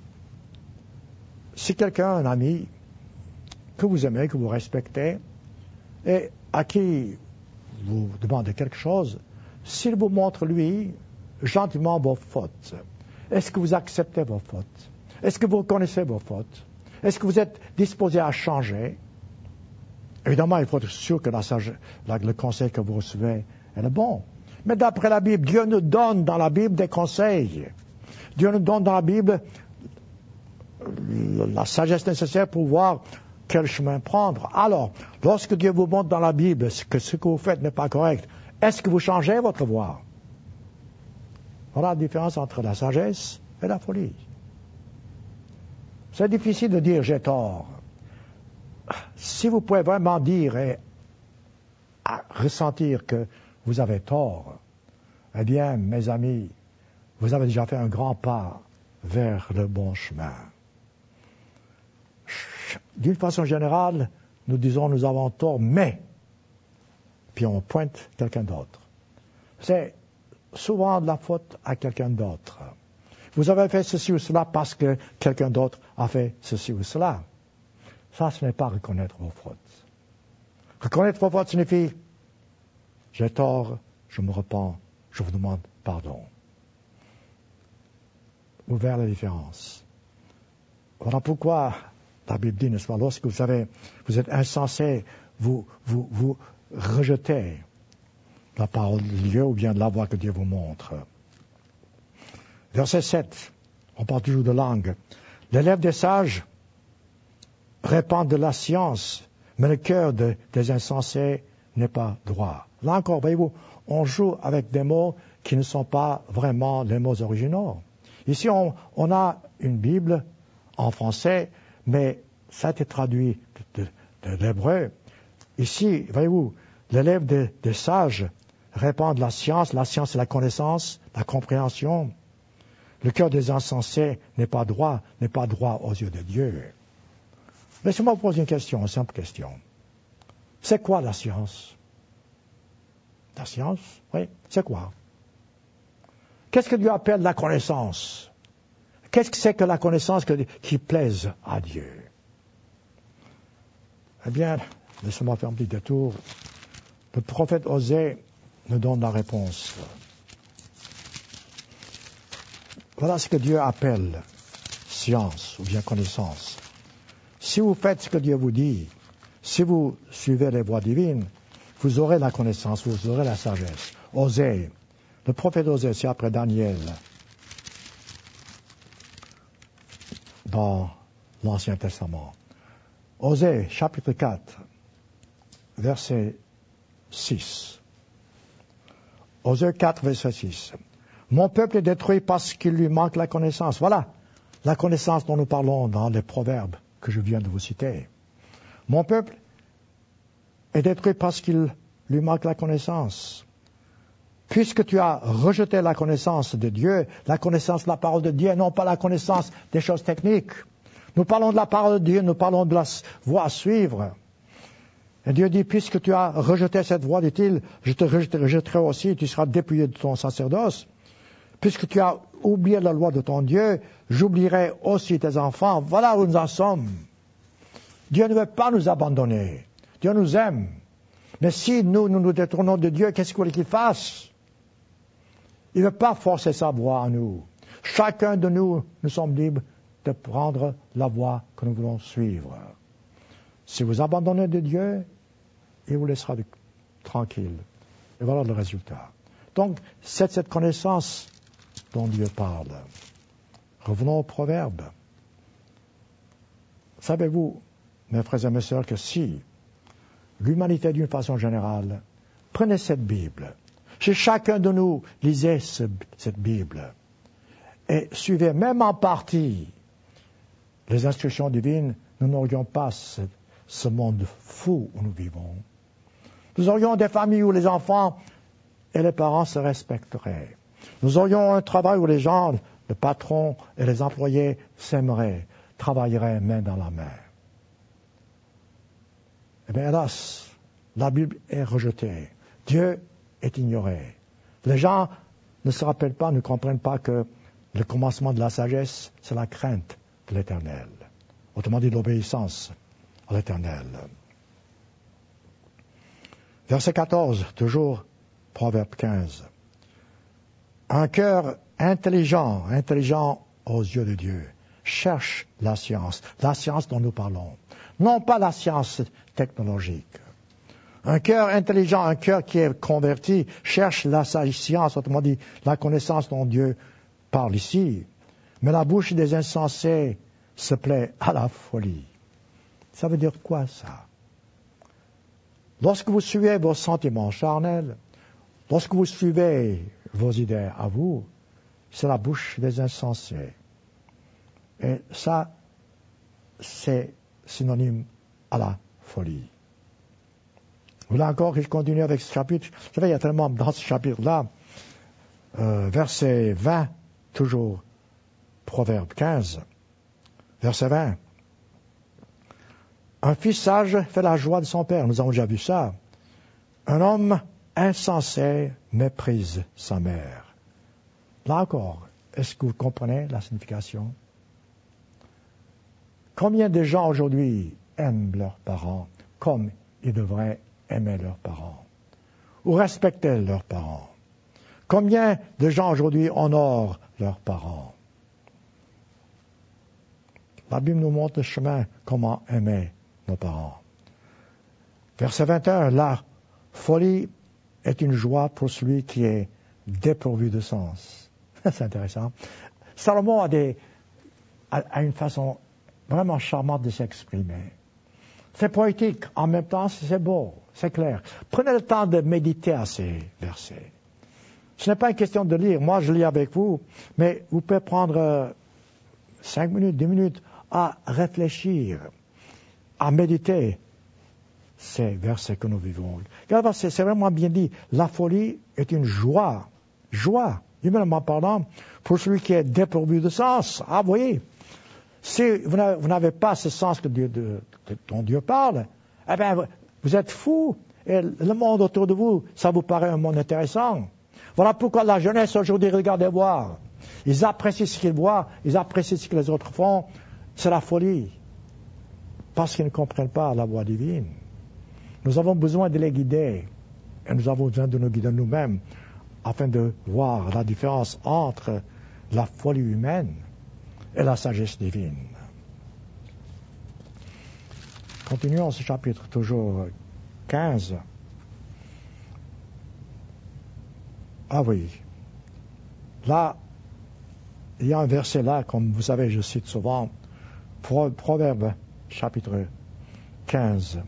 Si quelqu'un, un ami, que vous aimez, que vous respectez, et à qui vous demandez quelque chose, s'il vous montre, lui, gentiment vos fautes, est-ce que vous acceptez vos fautes? Est-ce que vous reconnaissez vos fautes? Est-ce que vous êtes disposé à changer? Évidemment, il faut être sûr que le conseil que vous recevez est le bon. Mais d'après la Bible, Dieu nous donne dans la Bible des conseils. Dieu nous donne dans la Bible la sagesse nécessaire pour voir quel chemin prendre. Alors, lorsque Dieu vous montre dans la Bible que ce que vous faites n'est pas correct, est-ce que vous changez votre voie? Voilà la différence entre la sagesse et la folie. C'est difficile de dire j'ai tort. Si vous pouvez vraiment dire et ressentir que vous avez tort, eh bien, mes amis, vous avez déjà fait un grand pas vers le bon chemin. D'une façon générale, nous disons nous avons tort, mais, puis on pointe quelqu'un d'autre. C'est souvent de la faute à quelqu'un d'autre. Vous avez fait ceci ou cela parce que quelqu'un d'autre a fait ceci ou cela. Ça, ce n'est pas reconnaître vos fautes. Reconnaître vos fautes signifie j'ai tort, je me repens, je vous demande pardon. Ouvert la différence. Voilà pourquoi la Bible dit, n'est-ce pas, lorsque vous êtes insensé, vous rejetez la parole de Dieu ou bien de la voie que Dieu vous montre. Verset 7, on parle toujours de langue. Les lèvres des sages répandent de la science, mais le cœur des insensés n'est pas droit. Là encore, voyez-vous, on joue avec des mots qui ne sont pas vraiment les mots originaux. Ici, on a une Bible en français, mais ça a été traduit de l'hébreu. Ici, voyez-vous, les lèvres des sages répandent la science c'est la connaissance, la compréhension. Le cœur des insensés n'est pas droit aux yeux de Dieu. Laissez-moi vous poser une simple question. C'est quoi la science? La science, oui, c'est quoi? Qu'est-ce que Dieu appelle la connaissance? Qu'est-ce que c'est que la connaissance qui plaise à Dieu? Eh bien, laissez-moi faire un petit détour. Le prophète Osée nous donne la réponse. Voilà ce que Dieu appelle science ou bien connaissance. Si vous faites ce que Dieu vous dit, si vous suivez les voies divines, vous aurez la connaissance, vous aurez la sagesse. Osée, le prophète Osée, c'est après Daniel, dans l'Ancien Testament. Osée, chapitre 4, verset 6. Osée 4, verset 6. Mon peuple est détruit parce qu'il lui manque la connaissance. Voilà la connaissance dont nous parlons dans les proverbes que je viens de vous citer. Mon peuple est détruit parce qu'il lui manque la connaissance. Puisque tu as rejeté la connaissance de Dieu, la connaissance de la parole de Dieu, non pas la connaissance des choses techniques. Nous parlons de la parole de Dieu, nous parlons de la voie à suivre. Et Dieu dit, puisque tu as rejeté cette voie, dit-il, je te rejetterai aussi, tu seras dépouillé de ton sacerdoce. Puisque tu as oublié la loi de ton Dieu, j'oublierai aussi tes enfants. Voilà où nous en sommes. Dieu ne veut pas nous abandonner. Dieu nous aime. Mais si nous détournons de Dieu, qu'est-ce qu'il voulait qu'il fasse? Il ne veut pas forcer sa voie à nous. Chacun de nous sommes libres de prendre la voie que nous voulons suivre. Si vous abandonnez de Dieu, il vous laissera tranquille. Et voilà le résultat. Donc, c'est cette connaissance dont Dieu parle. Revenons au proverbe. Savez-vous, mes frères et mes sœurs, que si l'humanité d'une façon générale prenait cette Bible, si chacun de nous lisait cette Bible et suivait même en partie les instructions divines, nous n'aurions pas ce monde fou où nous vivons. Nous aurions des familles où les enfants et les parents se respecteraient. Nous aurions un travail où les gens le patron et les employés s'aimeraient, travailleraient main dans la main. Eh bien, hélas, la Bible est rejetée. Dieu est ignoré. Les gens ne se rappellent pas, ne comprennent pas que le commencement de la sagesse, c'est la crainte de l'Éternel. Autrement dit, l'obéissance à l'Éternel. Verset 14, toujours Proverbe 15. Un cœur intelligent aux yeux de Dieu, cherche la science dont nous parlons. Non pas la science technologique. Un cœur intelligent, un cœur qui est converti, cherche la science, autrement dit, la connaissance dont Dieu parle ici. Mais la bouche des insensés se plaît à la folie. Ça veut dire quoi, ça? Lorsque vous suivez vos sentiments charnels, lorsque vous suivez vos idées à vous, c'est la bouche des insensés. Et ça, c'est synonyme à la folie. Voilà encore que je continue avec ce chapitre. Vous savez, il y a tellement dans ce chapitre-là, verset 20, toujours Proverbe 15, verset 20. Un fils sage fait la joie de son père. Nous avons déjà vu ça. Un homme insensé méprise sa mère. Là encore, est-ce que vous comprenez la signification? Combien de gens aujourd'hui aiment leurs parents comme ils devraient aimer leurs parents ou respecter leurs parents? Combien de gens aujourd'hui honorent leurs parents? La Bible nous montre le chemin, comment aimer nos parents. Verset 21, la folie est une joie pour celui qui est dépourvu de sens. C'est intéressant. Salomon a une façon vraiment charmante de s'exprimer. C'est poétique, en même temps c'est beau, c'est clair. Prenez le temps de méditer à ces versets. Ce n'est pas une question de lire, moi je lis avec vous, mais vous pouvez prendre 5 minutes, 10 minutes à réfléchir, à méditer ces versets que nous vivons. C'est vraiment bien dit, la folie est une joie, humainement parlant, pour celui qui est dépourvu de sens. Ah, vous voyez, si vous n'avez pas ce sens dont Dieu parle, eh bien, vous êtes fou, et le monde autour de vous, ça vous paraît un monde intéressant. Voilà pourquoi la jeunesse aujourd'hui, regardez voir. Ils apprécient ce qu'ils voient, ils apprécient ce que les autres font. C'est la folie. Parce qu'ils ne comprennent pas la voie divine. Nous avons besoin de les guider. Et nous avons besoin de nous guider nous-mêmes afin de voir la différence entre la folie humaine et la sagesse divine. Continuons ce chapitre toujours 15. Ah oui. Là, il y a un verset là, comme vous savez, je cite souvent, Proverbe chapitre 15,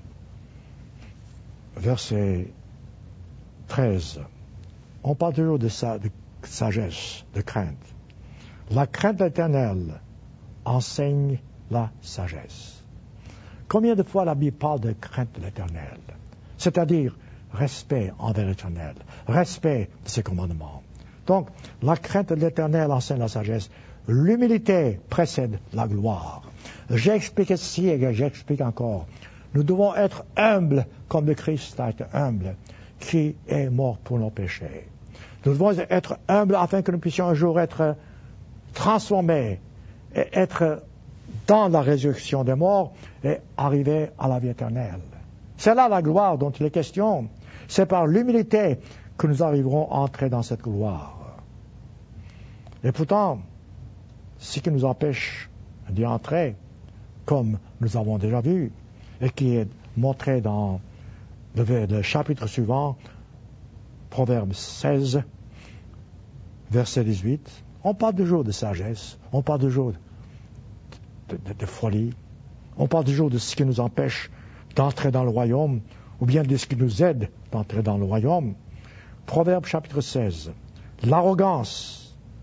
verset 13. On parle toujours de sagesse, de crainte. La crainte de l'Éternel enseigne la sagesse. Combien de fois la Bible parle de crainte de l'Éternel? C'est-à-dire respect envers l'Éternel, respect de ses commandements. Donc, la crainte de l'Éternel enseigne la sagesse. L'humilité précède la gloire. J'ai expliqué ceci et j'explique encore. Nous devons être humbles comme le Christ a été humble, qui est mort pour nos péchés. Nous devons être humbles afin que nous puissions un jour être transformés et être dans la résurrection des morts et arriver à la vie éternelle. C'est là la gloire dont il est question. C'est par l'humilité que nous arriverons à entrer dans cette gloire. Et pourtant, ce qui nous empêche d'y entrer, comme nous avons déjà vu, et qui est montré dans le chapitre suivant, Proverbe 16, verset 18, on parle toujours de sagesse, on parle toujours de folie, on parle toujours de ce qui nous empêche d'entrer dans le royaume, ou bien de ce qui nous aide d'entrer dans le royaume. Proverbe chapitre 16, l'arrogance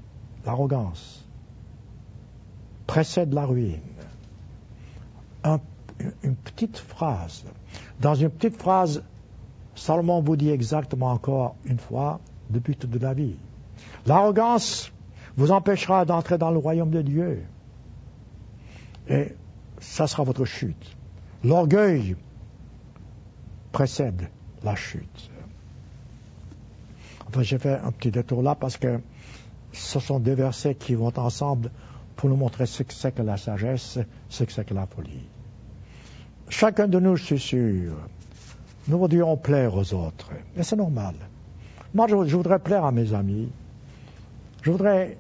précède la ruine. Une petite phrase. Dans une petite phrase, Salomon vous dit exactement encore une fois, depuis toute la vie. L'arrogance vous empêchera d'entrer dans le royaume de Dieu. Et ça sera votre chute. L'orgueil précède la chute. Enfin, j'ai fait un petit détour là parce que ce sont deux versets qui vont ensemble pour nous montrer ce que c'est que la sagesse, ce que c'est que la folie. Chacun de nous, je suis sûr, nous voudrions plaire aux autres. Et c'est normal. Moi, je voudrais plaire à mes amis. Je voudrais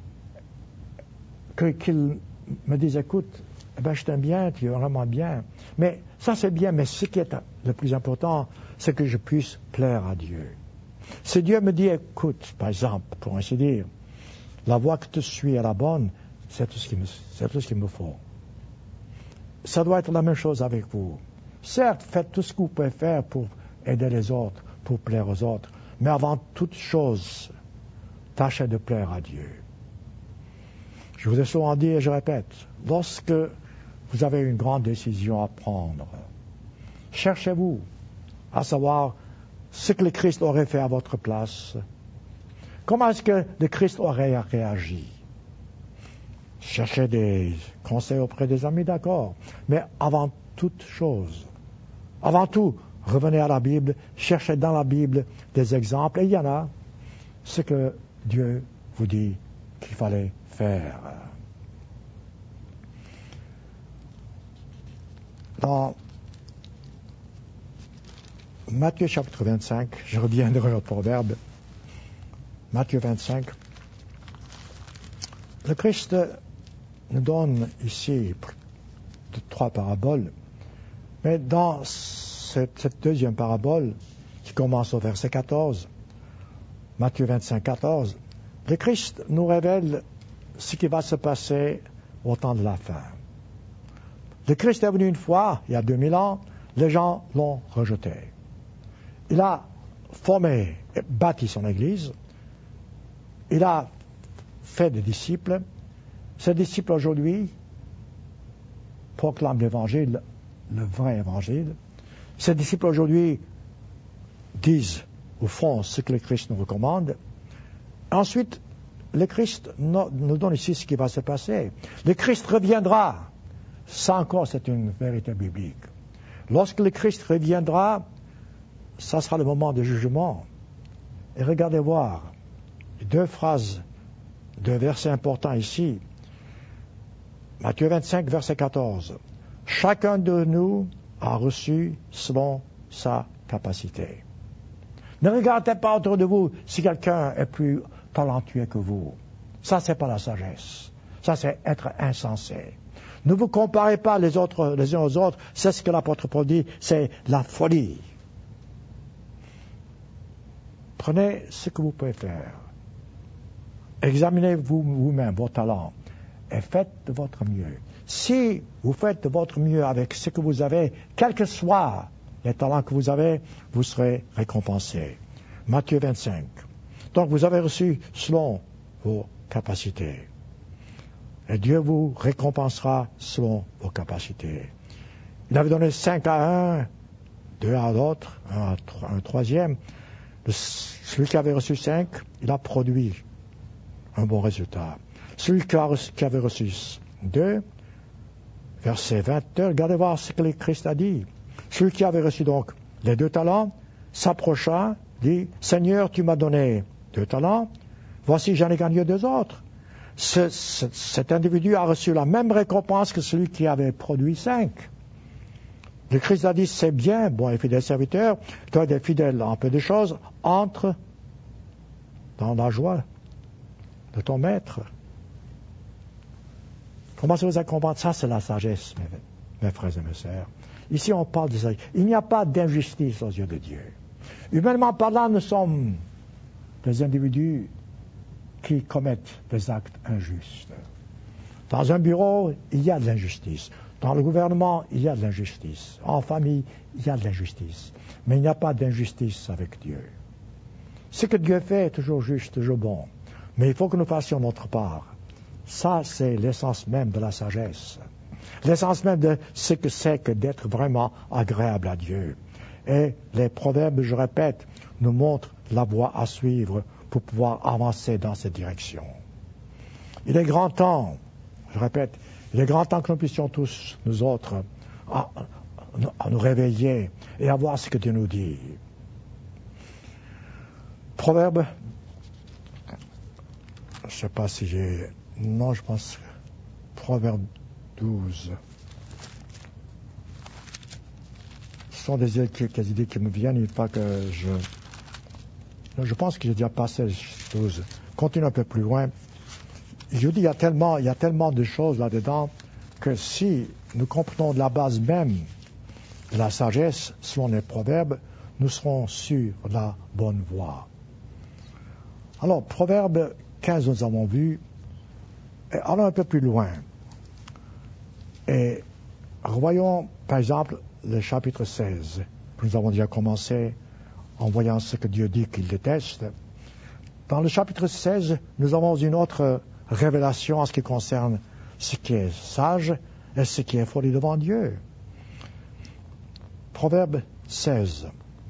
qu'ils me disent, écoute, je t'aime bien, tu es vraiment bien. Mais ça, c'est bien, mais ce qui est le plus important, c'est que je puisse plaire à Dieu. Si Dieu me dit, écoute, par exemple, pour ainsi dire, la voie que tu suis est la bonne, c'est tout ce qu'il me faut. Ça doit être la même chose avec vous. Certes, faites tout ce que vous pouvez faire pour aider les autres, pour plaire aux autres, mais avant toute chose, tâchez de plaire à Dieu. Je vous ai souvent dit et je répète, lorsque vous avez une grande décision à prendre, cherchez-vous à savoir ce que le Christ aurait fait à votre place. Comment est-ce que le Christ aurait réagi? Cherchez des conseils auprès des amis, d'accord. Mais avant toute chose, avant tout, revenez à la Bible, cherchez dans la Bible des exemples, et il y en a, ce que Dieu vous dit qu'il fallait faire. Dans Matthieu chapitre 25, je reviendrai au proverbe, Matthieu 25, le Christ nous donne ici 3 paraboles, mais dans cette deuxième parabole, qui commence au verset 14, Matthieu 25, 14, le Christ nous révèle ce qui va se passer au temps de la fin. Le Christ est venu une fois, il y a 2000 ans, les gens l'ont rejeté. Il a formé et bâti son Église, il a fait des disciples. Ces disciples aujourd'hui proclament l'Évangile, le vrai Évangile. Ces disciples aujourd'hui disent ou font ce que le Christ nous recommande. Ensuite, le Christ nous donne ici ce qui va se passer. Le Christ reviendra. Ça encore, c'est une vérité biblique. Lorsque le Christ reviendra, ça sera le moment de jugement. Et regardez voir, 2 phrases, 2 versets importants ici. Matthieu 25, verset 14. Chacun de nous a reçu selon sa capacité. Ne regardez pas autour de vous si quelqu'un est plus talentueux que vous. Ça, c'est pas la sagesse. Ça, c'est être insensé. Ne vous comparez pas les uns aux autres. C'est ce que l'apôtre Paul dit, c'est la folie. Prenez ce que vous pouvez faire. Examinez-vous vous-même, vos talents, et faites de votre mieux. Si vous faites de votre mieux avec ce que vous avez, quels que soient les talents que vous avez, vous serez récompensés. Matthieu 25. Donc vous avez reçu selon vos capacités. Et Dieu vous récompensera selon vos capacités. Il avait donné 5 à un, 2 à l'autre, un troisième. Celui qui avait reçu 5, il a produit un bon résultat. Celui qui avait reçu 2, verset 22, regardez voir ce que le Christ a dit. Celui qui avait reçu donc les 2 talents s'approcha, dit, Seigneur, tu m'as donné 2 talents, voici j'en ai gagné 2 autres. Cet individu a reçu la même récompense que celui qui avait produit 5. Le Christ a dit, c'est bien, bon et fidèle serviteur, toi es fidèle en peu de choses, entre dans la joie de ton maître. Comment ça vous accompagne? Ça, c'est la sagesse, mes frères et mes sœurs. Ici, on parle de sagesse. Il n'y a pas d'injustice aux yeux de Dieu. Humainement parlant, nous sommes des individus qui commettent des actes injustes. Dans un bureau, il y a de l'injustice. Dans le gouvernement, il y a de l'injustice. En famille, il y a de l'injustice. Mais il n'y a pas d'injustice avec Dieu. Ce que Dieu fait est toujours juste, toujours bon. Mais il faut que nous fassions notre part. Ça, c'est l'essence même de la sagesse. L'essence même de ce que c'est que d'être vraiment agréable à Dieu. Et les proverbes, je répète, nous montrent la voie à suivre pour pouvoir avancer dans cette direction. Il est grand temps, je répète, il est grand temps que nous puissions tous, nous autres, à nous réveiller et à voir ce que Dieu nous dit. Proverbe, je ne sais pas si j'ai... Non, je pense Proverbe 12. Ce sont des idées qui me viennent, il ne faut pas que je pense que j'ai déjà passé 12. Continue un peu plus loin. Je vous dis, il y a tellement de choses là-dedans que si nous comprenons de la base même de la sagesse, selon les proverbes, nous serons sur la bonne voie. Alors, Proverbe 15, nous avons vu, et allons un peu plus loin. Et revoyons, par exemple, le chapitre 16. Nous avons déjà commencé en voyant ce que Dieu dit qu'il déteste. Dans le chapitre 16, nous avons une autre révélation en ce qui concerne ce qui est sage et ce qui est folie devant Dieu. Proverbe 16,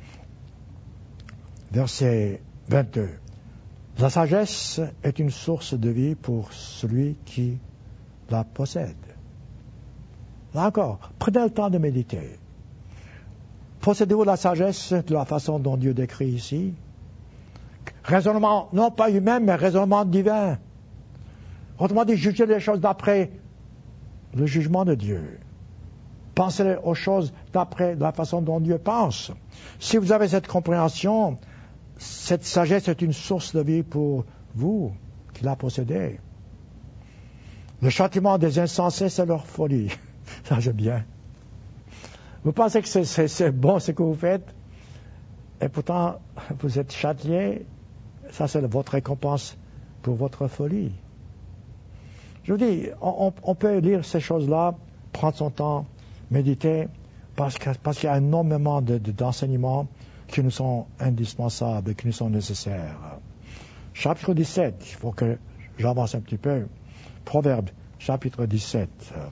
verset 22. La sagesse est une source de vie pour celui qui la possède. Là encore, prenez le temps de méditer. Possédez-vous la sagesse de la façon dont Dieu décrit ici? Raisonnement, non pas humain, mais raisonnement divin. Autrement dit, jugez les choses d'après le jugement de Dieu. Pensez aux choses d'après la façon dont Dieu pense. Si vous avez cette compréhension, cette sagesse est une source de vie pour vous qui la possédez. Le châtiment des insensés, c'est leur folie. Ça, j'aime bien. Vous pensez que c'est bon ce que vous faites, et pourtant vous êtes châtié. Ça, c'est votre récompense pour votre folie. Je vous dis, on peut lire ces choses-là, prendre son temps, méditer, parce qu'il y a énormément d'enseignements qui nous sont indispensables, qui nous sont nécessaires. Chapitre 17, il faut que j'avance un petit peu. Proverbe, chapitre 17,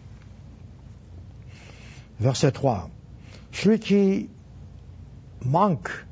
verset 3. Celui qui manque,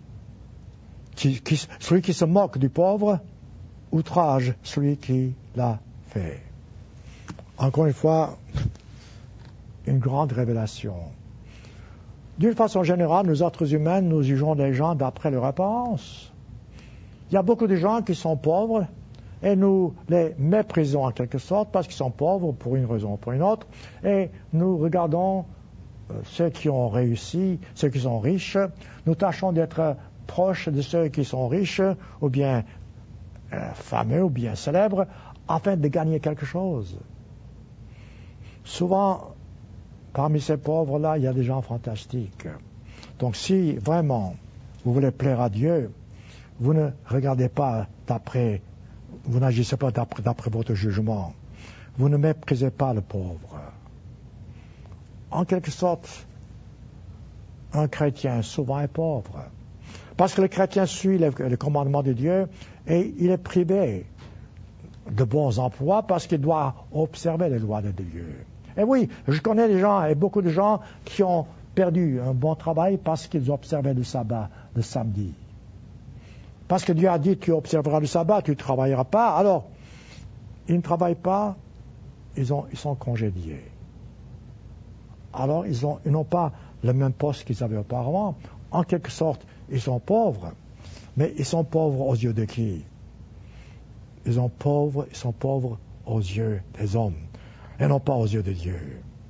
celui qui se moque du pauvre, outrage celui qui l'a fait. Encore une fois, une grande révélation. D'une façon générale, nous autres humains, nous jugeons les gens d'après leur apparence. Il y a beaucoup de gens qui sont pauvres et nous les méprisons en quelque sorte parce qu'ils sont pauvres pour une raison ou pour une autre, et nous regardons ceux qui ont réussi, ceux qui sont riches, nous tâchons d'être proches de ceux qui sont riches, ou bien fameux, ou bien célèbres, afin de gagner quelque chose. Souvent, parmi ces pauvres-là, il y a des gens fantastiques. Donc si vraiment vous voulez plaire à Dieu, vous ne regardez pas vous n'agissez pas d'après votre jugement. Vous ne méprisez pas le pauvre. En quelque sorte, un chrétien souvent est pauvre. Parce que le chrétien suit le commandement de Dieu et il est privé de bons emplois parce qu'il doit observer les lois de Dieu. Et oui, je connais des gens, et beaucoup de gens, qui ont perdu un bon travail parce qu'ils observaient le sabbat, le samedi. Parce que Dieu a dit, tu observeras le sabbat, tu ne travailleras pas. Alors, ils ne travaillent pas, ils sont congédiés. Alors, ils n'ont pas le même poste qu'ils avaient auparavant. En quelque sorte, ils sont pauvres. Mais ils sont pauvres aux yeux de qui? Ils sont pauvres aux yeux des hommes, et non pas aux yeux de Dieu.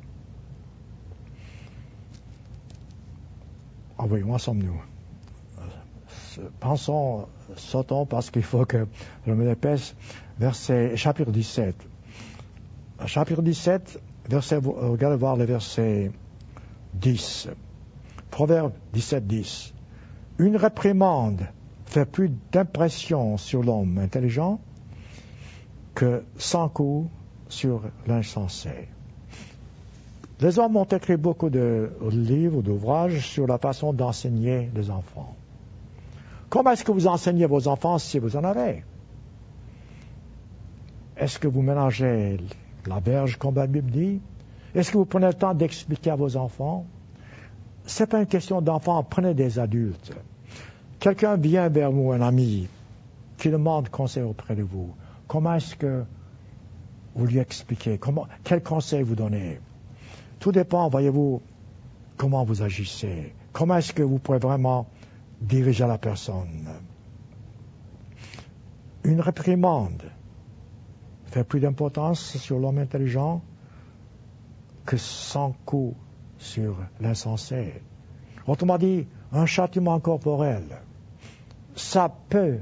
Ah oui, où en sommes-nous? Sautons parce qu'il faut que je me dépêche. Chapitre 17. Chapitre 17, regardez voir le verset 10. Proverbe 17, 10. Une réprimande fait plus d'impression sur l'homme intelligent que 100 coups sur l'insensé. Les hommes ont écrit beaucoup de livres, d'ouvrages sur la façon d'enseigner les enfants. Comment est-ce que vous enseignez vos enfants si vous en avez? Est-ce que vous mélangez la verge, comme la Bible dit? Est-ce que vous prenez le temps d'expliquer à vos enfants? Ce n'est pas une question d'enfants, prenez des adultes. Quelqu'un vient vers vous, un ami, qui demande conseil auprès de vous. Comment est-ce que vous lui expliquez, quel conseil vous donnez. Tout dépend, voyez-vous, comment vous agissez. Comment est-ce que vous pouvez vraiment diriger la personne. Une réprimande fait plus d'importance sur l'homme intelligent que 100 coups sur l'insensé. Autrement dit, un châtiment corporel, ça peut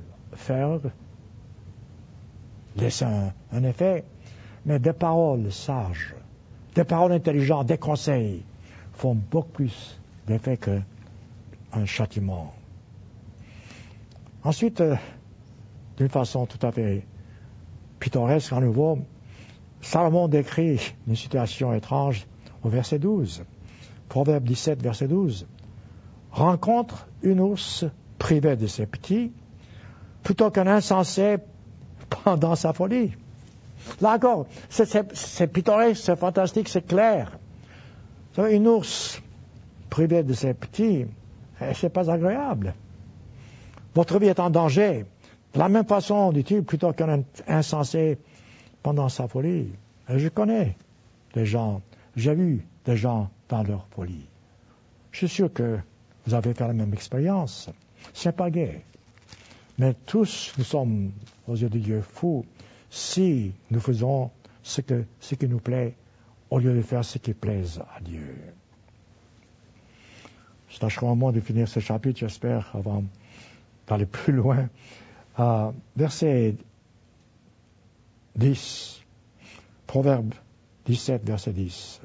laisser un effet, mais des paroles sages, des paroles intelligentes, des conseils font beaucoup plus d'effet qu'un châtiment. Ensuite, d'une façon tout à fait pittoresque à nouveau, Salomon décrit une situation étrange au verset 12. Proverbe 17, verset 12. Rencontre une ours privée de ses petits, plutôt qu'un insensé pendant sa folie. Là encore, c'est pittoresque, c'est fantastique, c'est clair. Vous savez, une ours privée de ses petits, c'est pas agréable. Votre vie est en danger. De la même façon, dit-il, plutôt qu'un insensé pendant sa folie. Et je connais des gens, j'ai vu des gens dans leur folie. Je suis sûr que vous avez fait la même expérience. C'est pas gai. Mais tous, nous sommes, aux yeux de Dieu, fous si nous faisons ce qui nous plaît au lieu de faire ce qui plaise à Dieu. Je tâcherai au moins de finir ce chapitre, j'espère, avant d'aller plus loin. Verset 10, Proverbe 17, verset 10.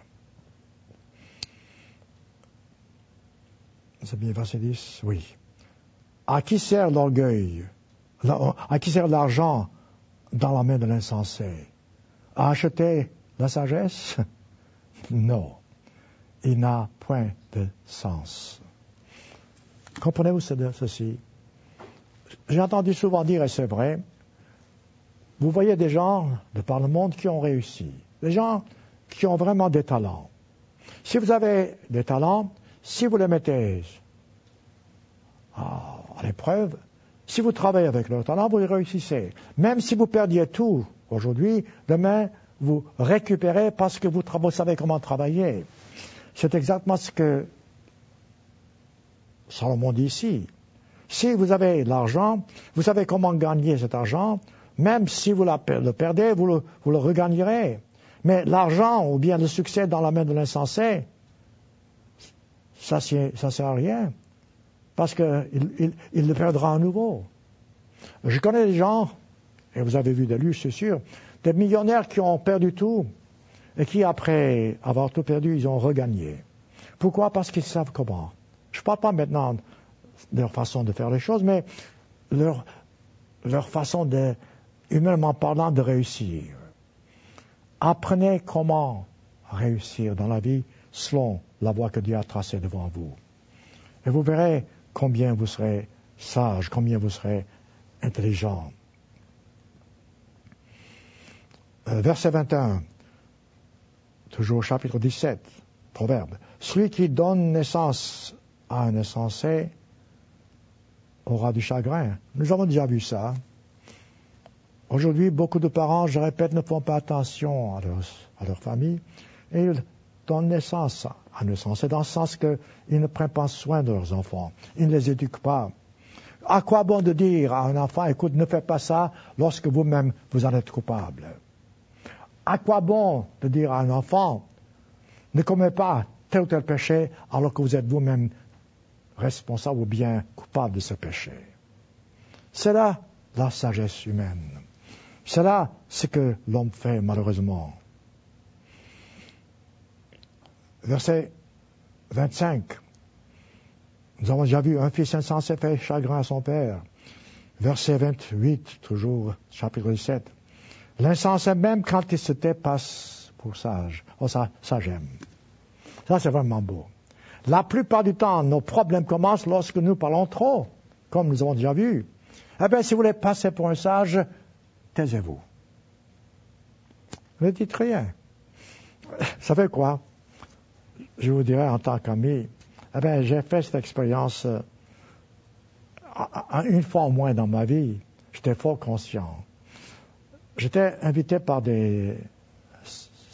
C'est bien verset 10? Oui. À qui sert l'orgueil? À qui sert l'argent dans la main de l'insensé? À acheter la sagesse? Non. Il n'a point de sens. Comprenez-vous ceci? J'ai entendu souvent dire, et c'est vrai, vous voyez des gens de par le monde qui ont réussi, des gens qui ont vraiment des talents. Si vous avez des talents, si vous les mettez à l'épreuve, si vous travaillez avec leurs talents, vous les réussissez. Même si vous perdiez tout aujourd'hui, demain, vous récupérez parce que vous savez comment travailler. C'est exactement ce que Salomon dit ici. Si vous avez de l'argent, vous savez comment gagner cet argent. Même si vous le perdez, vous le regagnerez. Mais l'argent ou bien le succès dans la main de l'insensé, ça sert à rien. Parce qu'il le perdra à nouveau. Je connais des gens, et vous avez vu des lieux, c'est sûr, des millionnaires qui ont perdu tout et qui, après avoir tout perdu, ils ont regagné. Pourquoi? Parce qu'ils savent comment. Je ne parle pas maintenant de leur façon de faire les choses, mais leur façon de, humainement parlant, de réussir. Apprenez comment réussir dans la vie selon la voie que Dieu a tracée devant vous. Et vous verrez combien vous serez sage, combien vous serez intelligent. Verset 21, toujours au chapitre 17, Proverbe. Celui qui donne naissance à un insensé aura du chagrin. Nous avons déjà vu ça. Aujourd'hui, beaucoup de parents, je répète, ne font pas attention à leur famille et ils donnent naissance à un insensé, dans le sens qu'ils ne prennent pas soin de leurs enfants. Ils ne les éduquent pas. À quoi bon de dire à un enfant, écoute, ne fais pas ça lorsque vous-même vous en êtes coupable? À quoi bon de dire à un enfant, ne commets pas tel ou tel péché alors que vous êtes vous-même responsable ou bien coupable de ce péché? C'est là la sagesse humaine. C'est là ce que l'homme fait malheureusement. Verset 25. Nous avons déjà vu un fils insensé fait chagrin à son père. Verset 28, toujours, chapitre 17. L'insensé même quand il se tait passe pour sage. Oh, ça j'aime. Ça, c'est vraiment beau. La plupart du temps, nos problèmes commencent lorsque nous parlons trop, comme nous avons déjà vu. Eh bien, si vous voulez passer pour un sage, taisez-vous. Ne dites rien. Ça fait quoi? Je vous dirais en tant qu'ami, eh bien, j'ai fait cette expérience une fois au moins dans ma vie. J'étais fort conscient. J'étais invité par des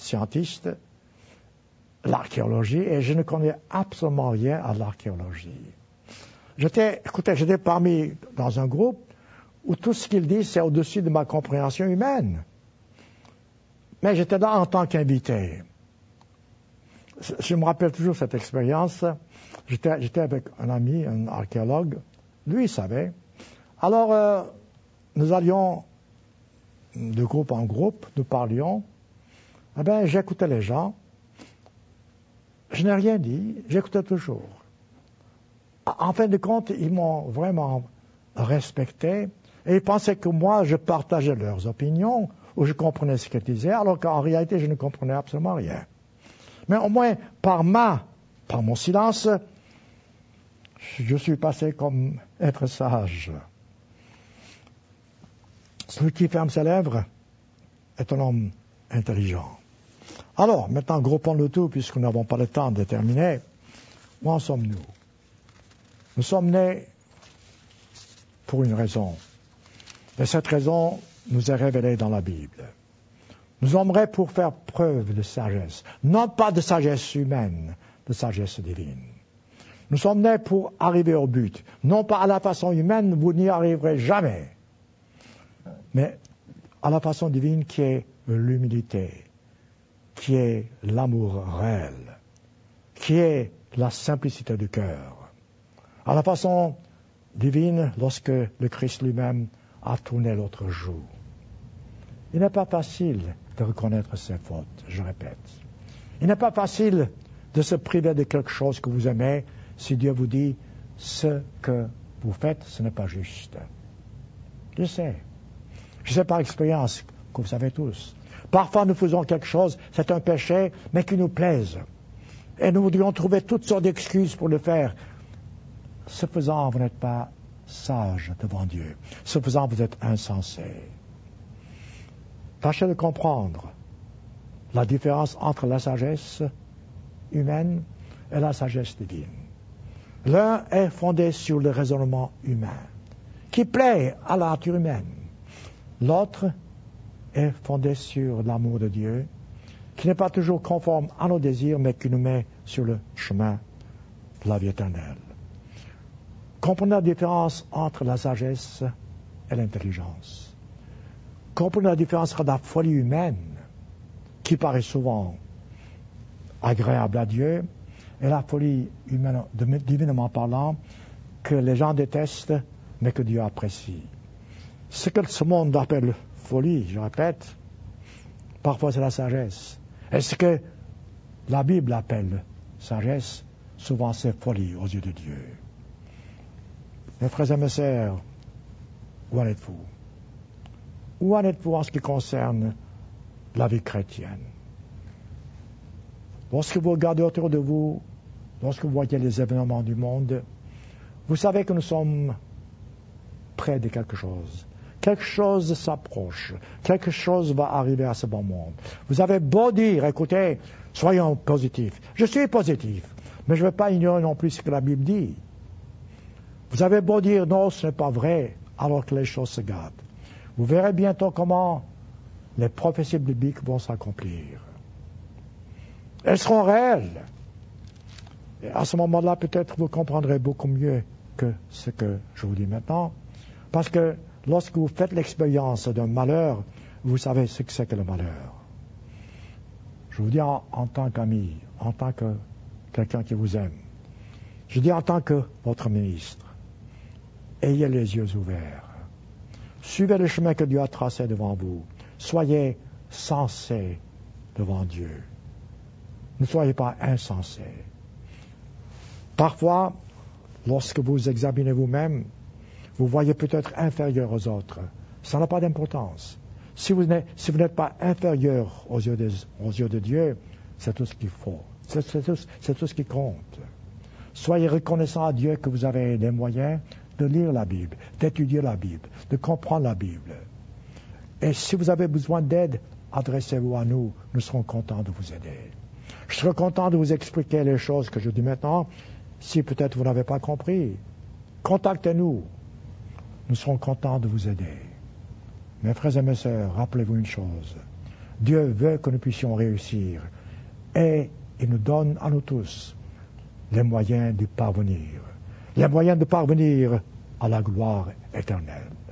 scientiste, l'archéologie, et je ne connais absolument rien à l'archéologie. J'étais dans un groupe où tout ce qu'il dit, c'est au-dessus de ma compréhension humaine. Mais j'étais là en tant qu'invité. Je me rappelle toujours cette expérience. J'étais avec un ami, un archéologue. Lui, il savait. Alors, nous allions de groupe en groupe, nous parlions. Eh bien, j'écoutais les gens. Je n'ai rien dit, j'écoutais toujours. En fin de compte, ils m'ont vraiment respecté et ils pensaient que moi, je partageais leurs opinions ou je comprenais ce qu'ils disaient, alors qu'en réalité, je ne comprenais absolument rien. Mais au moins, par mon silence, je suis passé comme être sage. Celui qui ferme ses lèvres est un homme intelligent. Alors, maintenant, groupons le tout, puisque nous n'avons pas le temps de terminer. Où en sommes-nous? Nous sommes nés pour une raison. Et cette raison nous est révélée dans la Bible. Nous sommes nés pour faire preuve de sagesse. Non pas de sagesse humaine, de sagesse divine. Nous sommes nés pour arriver au but. Non pas à la façon humaine, vous n'y arriverez jamais. Mais à la façon divine qui est l'humilité, qui est l'amour réel, qui est la simplicité du cœur. À la façon divine, lorsque le Christ lui-même a tourné l'autre joue. Il n'est pas facile de reconnaître ses fautes, je répète. Il n'est pas facile de se priver de quelque chose que vous aimez si Dieu vous dit ce que vous faites, ce n'est pas juste. Je sais par expérience que vous savez tous. Parfois nous faisons quelque chose, c'est un péché, mais qui nous plaise. Et nous voudrions trouver toutes sortes d'excuses pour le faire. Ce faisant, vous n'êtes pas sage devant Dieu. Ce faisant, vous êtes insensé. Tâchez de comprendre la différence entre la sagesse humaine et la sagesse divine. L'un est fondé sur le raisonnement humain, qui plaît à la nature humaine. L'autre est fondé sur l'amour de Dieu, qui n'est pas toujours conforme à nos désirs, mais qui nous met sur le chemin de la vie éternelle. Comprenez la différence entre la sagesse et l'intelligence. Comprenez la différence entre la folie humaine, qui paraît souvent agréable à Dieu, et la folie humaine, divinement parlant, que les gens détestent, mais que Dieu apprécie. Ce que ce monde appelle folie, je répète, parfois c'est la sagesse. Et ce que la Bible appelle sagesse, souvent c'est folie aux yeux de Dieu. Mes frères et mes sœurs, où en êtes-vous? Où en êtes-vous en ce qui concerne la vie chrétienne? Lorsque vous regardez autour de vous, lorsque vous voyez les événements du monde, vous savez que nous sommes près de quelque chose. Quelque chose s'approche. Quelque chose va arriver à ce bon monde. Vous avez beau dire, écoutez, soyons positifs. Je suis positif, mais je ne veux pas ignorer non plus ce que la Bible dit. Vous avez beau dire, non, ce n'est pas vrai, alors que les choses se gâtent. Vous verrez bientôt comment les prophéties bibliques vont s'accomplir. Elles seront réelles. Et à ce moment-là, peut-être vous comprendrez beaucoup mieux que ce que je vous dis maintenant. Parce que lorsque vous faites l'expérience d'un malheur, vous savez ce que c'est que le malheur. Je vous dis en tant qu'ami, en tant que quelqu'un qui vous aime. Je dis en tant que votre ministre. Ayez les yeux ouverts. Suivez le chemin que Dieu a tracé devant vous. Soyez sensés devant Dieu. Ne soyez pas insensés. Parfois, lorsque vous examinez vous-même, vous voyez peut-être inférieur aux autres. Ça n'a pas d'importance. Si vous n'êtes pas inférieur aux yeux de Dieu, c'est tout ce qu'il faut. C'est tout ce qui compte. Soyez reconnaissants à Dieu que vous avez les moyens de lire la Bible, d'étudier la Bible, de comprendre la Bible. Et si vous avez besoin d'aide, adressez-vous à nous. Nous serons contents de vous aider. Je serai content de vous expliquer les choses que je dis maintenant. Si peut-être vous n'avez pas compris, contactez-nous. Nous serons contents de vous aider. Mes frères et mes sœurs, rappelez-vous une chose. Dieu veut que nous puissions réussir. Et il nous donne à nous tous les moyens d'y parvenir. Les moyens de parvenir à la gloire éternelle.